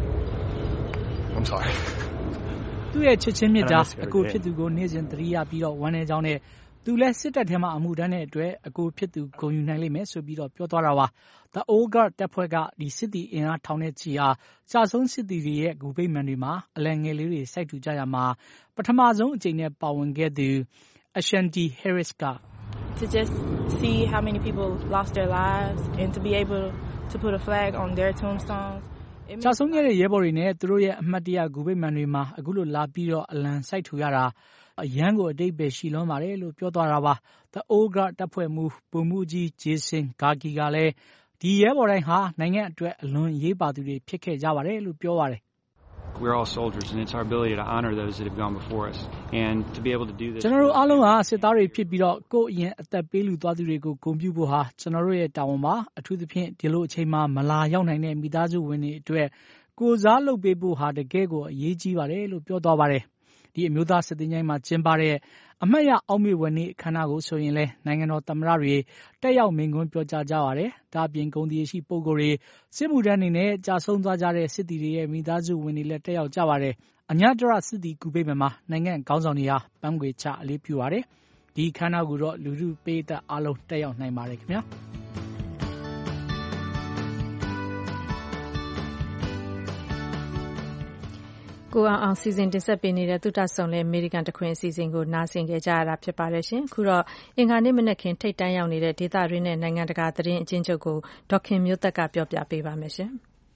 [SPEAKER 4] I'm sorry.
[SPEAKER 1] သူ့ရဲ့ချစ်ချင်းမြတ်တာအကိုဖြစ်သူကိုနေ့စဉ်သတိရပြီးတော့ဝမ်းနည်းကြောင်းနဲ့သူလည်းစစ်တပ်ထဲမှာအမှုထမ်းတဲ့အတွက်အကိုဖြစ်သူဂုဏ်ယူနိုင်လိမ့်မယ်ဆိုပြီးတော့ပြောသွားတာပါ။ The Old Guard တပ်ဖွဲ့ကဒီစစ်သည်အင်အားထောင်နဲ့ချီဟာကြာဆုံးစစ်သည်တွေရဲ့ဂူဗိမာန်တွေမှာအလံငယ်လေးတွေစိုက်ထူကြရမှာပထမဆုံးအကြိမ်နဲ့ပါဝင်ခဲ့သူ Ashanti Harris က
[SPEAKER 7] To just see how many people lost their lives and to be able to put a flag on their tombstones
[SPEAKER 1] ကြာဆုံးခဲ့တဲ့ရဲဘော်တွေနဲ့သူတို့ရဲ့အမှတ်တရဂူဗိမာန်တွေမှာအခုလိုလာပြီးတော့အလံစိုက်ထူရတာအရန်ကိုအတိတ်ပဲရှိလွန်းပါတယ်လို့ပြောသွားတာပါ။ The Old Guard တပ်ဖွဲ့မှူးဗိုလ်မှူးကြီး Jason Gargi ကလည်းဒီရဲဘော်တိုင်းဟာနိုင်ငံအတွက်အလွန်အရေးပါသူတွေဖြစ်ခဲ့ကြပါတယ်လို့ပြောပါတယ်။
[SPEAKER 23] We're all soldiers and it's our ability to honor those that have gone before us and to be able to do this.
[SPEAKER 1] ကျွန်တော်တို့အားလုံးဟာစစ်သားတွေဖြစ်ပြီးတော့ကိုယ့်အရင်အသက်ပေးလူသွားသူတွေကိုဂုဏ်ပြုဖို့ဟာကျွန်တော်တို့ရဲ့တာဝန်ပါအထူးသဖြင့်ဒီလိုအချိန်မှာမလာရောက်နိုင်တဲ့မိသားစုဝင်တွေအတွက်ကိုစားလုပ်ပေးဖို့ဟာတကယ်ကိုအရေးကြီးပါတယ်လို့ပြောသွားပါတယ်။ဒီအမျိုးသားစစ်သင်္ချိုင်းမှာကျင်းပတဲ့အမှတ်ရအောက်မေ့ဖွယ်နေ့အခမ်းအနားကိုဆိုရင်လည်းနိုင်ငံတော်သမ္မတတွေတက်ရောက်မိန့်ခွန်းပြောကြားကြပါတယ်။ဒါ့အပြင်ဂုဏ်သရေရှိပုဂ္ဂိုလ်တွေစစ်မှုထမ်းတွေနဲ့ကြာဆုံးသွားကြတဲ့စစ်သည်တွေရဲ့မိသားစုဝင်တွေလည်းတက်ရောက်ကြပါတယ်။အညတရစစ်သည်ဂူဗိမာန်မှာနိုင်ငံခေါင်းဆောင်တွေဟာပန်းခွေချအလေးပြုပါတယ်။ဒီအခမ်းအနားကိုတော့လူထုပရိသတ်အားလုံးတက်ရောက်နိုင်ပါတယ်ခင်ဗျာ။
[SPEAKER 2] ကိုအောင်စီစဉ်တင်ဆက်ပေးနေတဲ့သုတဆုံလဲအမေရိကန်တခွင်အစီအစဉ်ကိုနားဆင်ကြရတာဖြစ်ပါတယ်ရှင်။ခုတော့အင်္ဂါနေ့မနက်ခင်းထိတ်တန့်ရောက်နေတဲ့ဒေသတွင်းနဲ့နိုင်ငံတကာသတင်းအကျဉ်းချုပ်ကိုဒေါက်ခင်မျိုးသက်ကပြောပြပေးပါမယ်ရှင်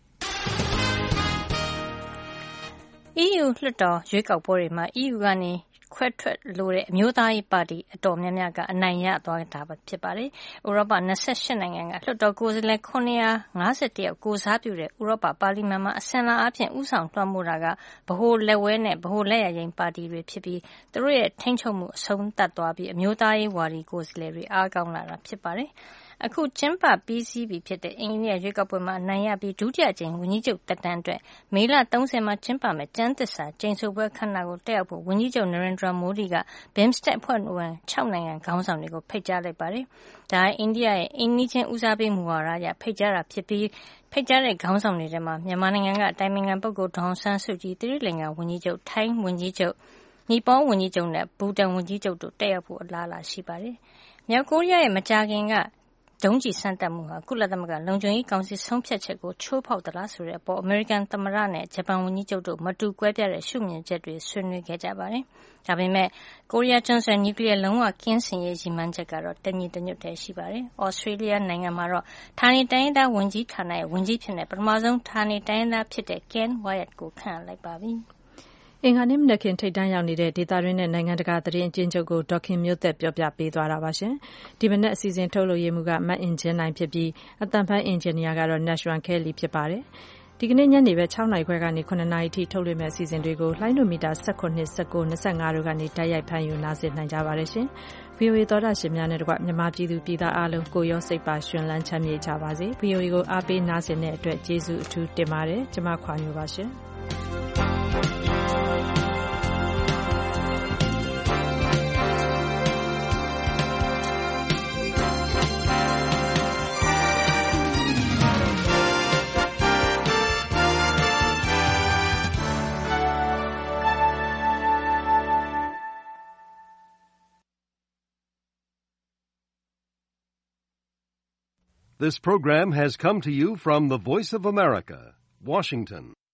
[SPEAKER 3] ။ EU လွှတ်တော်ရွေးကောက်ပွဲတွေမှာ EU ကနေခွဲထွက်လိုတဲ့အမျိုးသားရေးပါတီအတော်များများကအနိုင်ရသွားတာဖြစ်ပါတယ်။ဥရောပ28နိုင်ငံကလွှတ်တော်ကိုယ်စားလှယ်951ယောက်ကိုစားပြုတဲ့ဥရောပပါလီမန်မှာအစဉ်လာအဖြစ်ဦးဆောင်လွှမ်းမိုးတာကဗဟိုလက်ဝဲနဲ့ဗဟိုလက်ရယိမ်းပါတီတွေဖြစ်ပြီးသူတို့ရဲ့ထိန်းချုပ်မှုအဆုံးသတ်သွားပြီးအမျိုးသားရေးဝါဒီကိုယ်စားလှယ်တွေအားကောင်းလာတာဖြစ်ပါတယ်။အခုကျင်းပပြီးစီးပြီဖြစ်တဲ့အိန္ဒိယရွေးကောက်ပွဲမှာအနိုင်ရပြီးဒုတိယကြိမ်ဝန်ကြီးချုပ်တက်တန်းအတွက်မေလ30မှာကျင်းပမယ့်ကျမ်းသစ္စာကျိန်ဆိုပွဲခမ်းနားကိုတက်ရောက်ဖို့ဝန်ကြီးချုပ်နရင်ဒရာမိုဒီက BIMSTEC အဖွဲ့ဝင်6နိုင်ငံခေါင်းဆောင်တွေကိုဖိတ်ကြားလိုက်ပါတယ်။ဒါအိန္ဒိယရဲ့အိမ်နီးချင်းဦးစားပေးမူဝါဒအရဖိတ်ကြားတာဖြစ်ပြီးဖိတ်ကြားတဲ့ခေါင်းဆောင်တွေထဲမှာမြန်မာနိုင်ငံကအတိုင်ပင်ခံပုဂ္ဂိုလ်ဒေါ်အောင်ဆန်းစုကြည်သီရိလင်္ကာဝန်ကြီးချုပ်ထိုင်းဝန်ကြီးချုပ်နီပေါဝန်ကြီးချုပ်နဲ့ဘူတန်ဝန်ကြီးချုပ်တို့တက်ရောက်ဖို့အလားအလာရှိပါတယ်။မြောက်ကိုရီးယားရဲ့မကြာခင်ကဒုံးကျည်စမ်းသပ်မှုဟာကုလသမဂ္ဂလုံခြုံရေးကောင်စီဆုံးဖြတ်ချက်ကိုချိုးဖောက်သလားဆိုတဲ့အပေါ်အမေရိကန်သမ္မတနဲ့ဂျပန်ဝန်ကြီးချုပ်တို့မတူကွဲပြားတဲ့ရှုမြင်ချက်တွေဆွေးနွေးခဲ့ကြပါတယ်။ဒါပေမဲ့ကိုရီးယားကျွန်းဆွယ်နျူကလ িয়ার လုံးဝကင်းစင်ရေးရည်မှန်းချက်ကတော့တညီတညွတ်တည်းရှိပါတယ်။ဩစတြေးလျနိုင်ငံမှာတော့ဌာနေတိုင်းရင်းသားဝန်ကြီးဌာနရဲ့ဝန်ကြီးဖြစ်တဲ့ပထမဆုံးဌာနေတိုင်းရင်းသားဖြစ်တဲ့ Ken Wyatt ကိုခန့်အပ်လိုက်ပါပြီ။
[SPEAKER 2] အင်္ဂါနေ့မနက်ခင်းထိတ်တန့်ရောက်နေတဲ့ဒေသတွင်းနဲ့နိုင်ငံတကာသတင်းအကျဉ်းချုပ်ကိုဒေါက်ခင်မျိုးသက်ပြောပြပေးသွားတာပါရှင်။ဒီမနက်အစီအစဉ်ထုတ်လုပ်ရေးမှူးကမတ်အင်ဂျင်နိုင်ဖြစ်ပြီးအသံဖန်အင်ဂျင်နီယာကတော့ Nashwan Kelly ဖြစ်ပါတယ်။ဒီကနေ့ညနေပဲ6နာရီခွဲကနေ9နာရီထိထုတ်လွှင့်မယ့်အစီအစဉ်တွေကိုလိုင်းနိုမီတာ19 19 25တို့ကနေတိုက်ရိုက်ဖမ်းယူနားဆင်နိုင်ကြပါတယ်ရှင်။ VOA သောတာရှင်များနဲ့တကွမြန်မာပြည်သူပြည်သားအားလုံးကိုရောစိတ်ပါရှင်လန်းချမ်းမြေ့ကြပါစေ။ VOA ကိုအားပေးနားဆင်တဲ့အတွက်ကျေးဇူးအထူးတင်ပါတယ်။ကျွန်မခွာညိုပါရှင်။
[SPEAKER 9] This program has come to you from the Voice of America, Washington.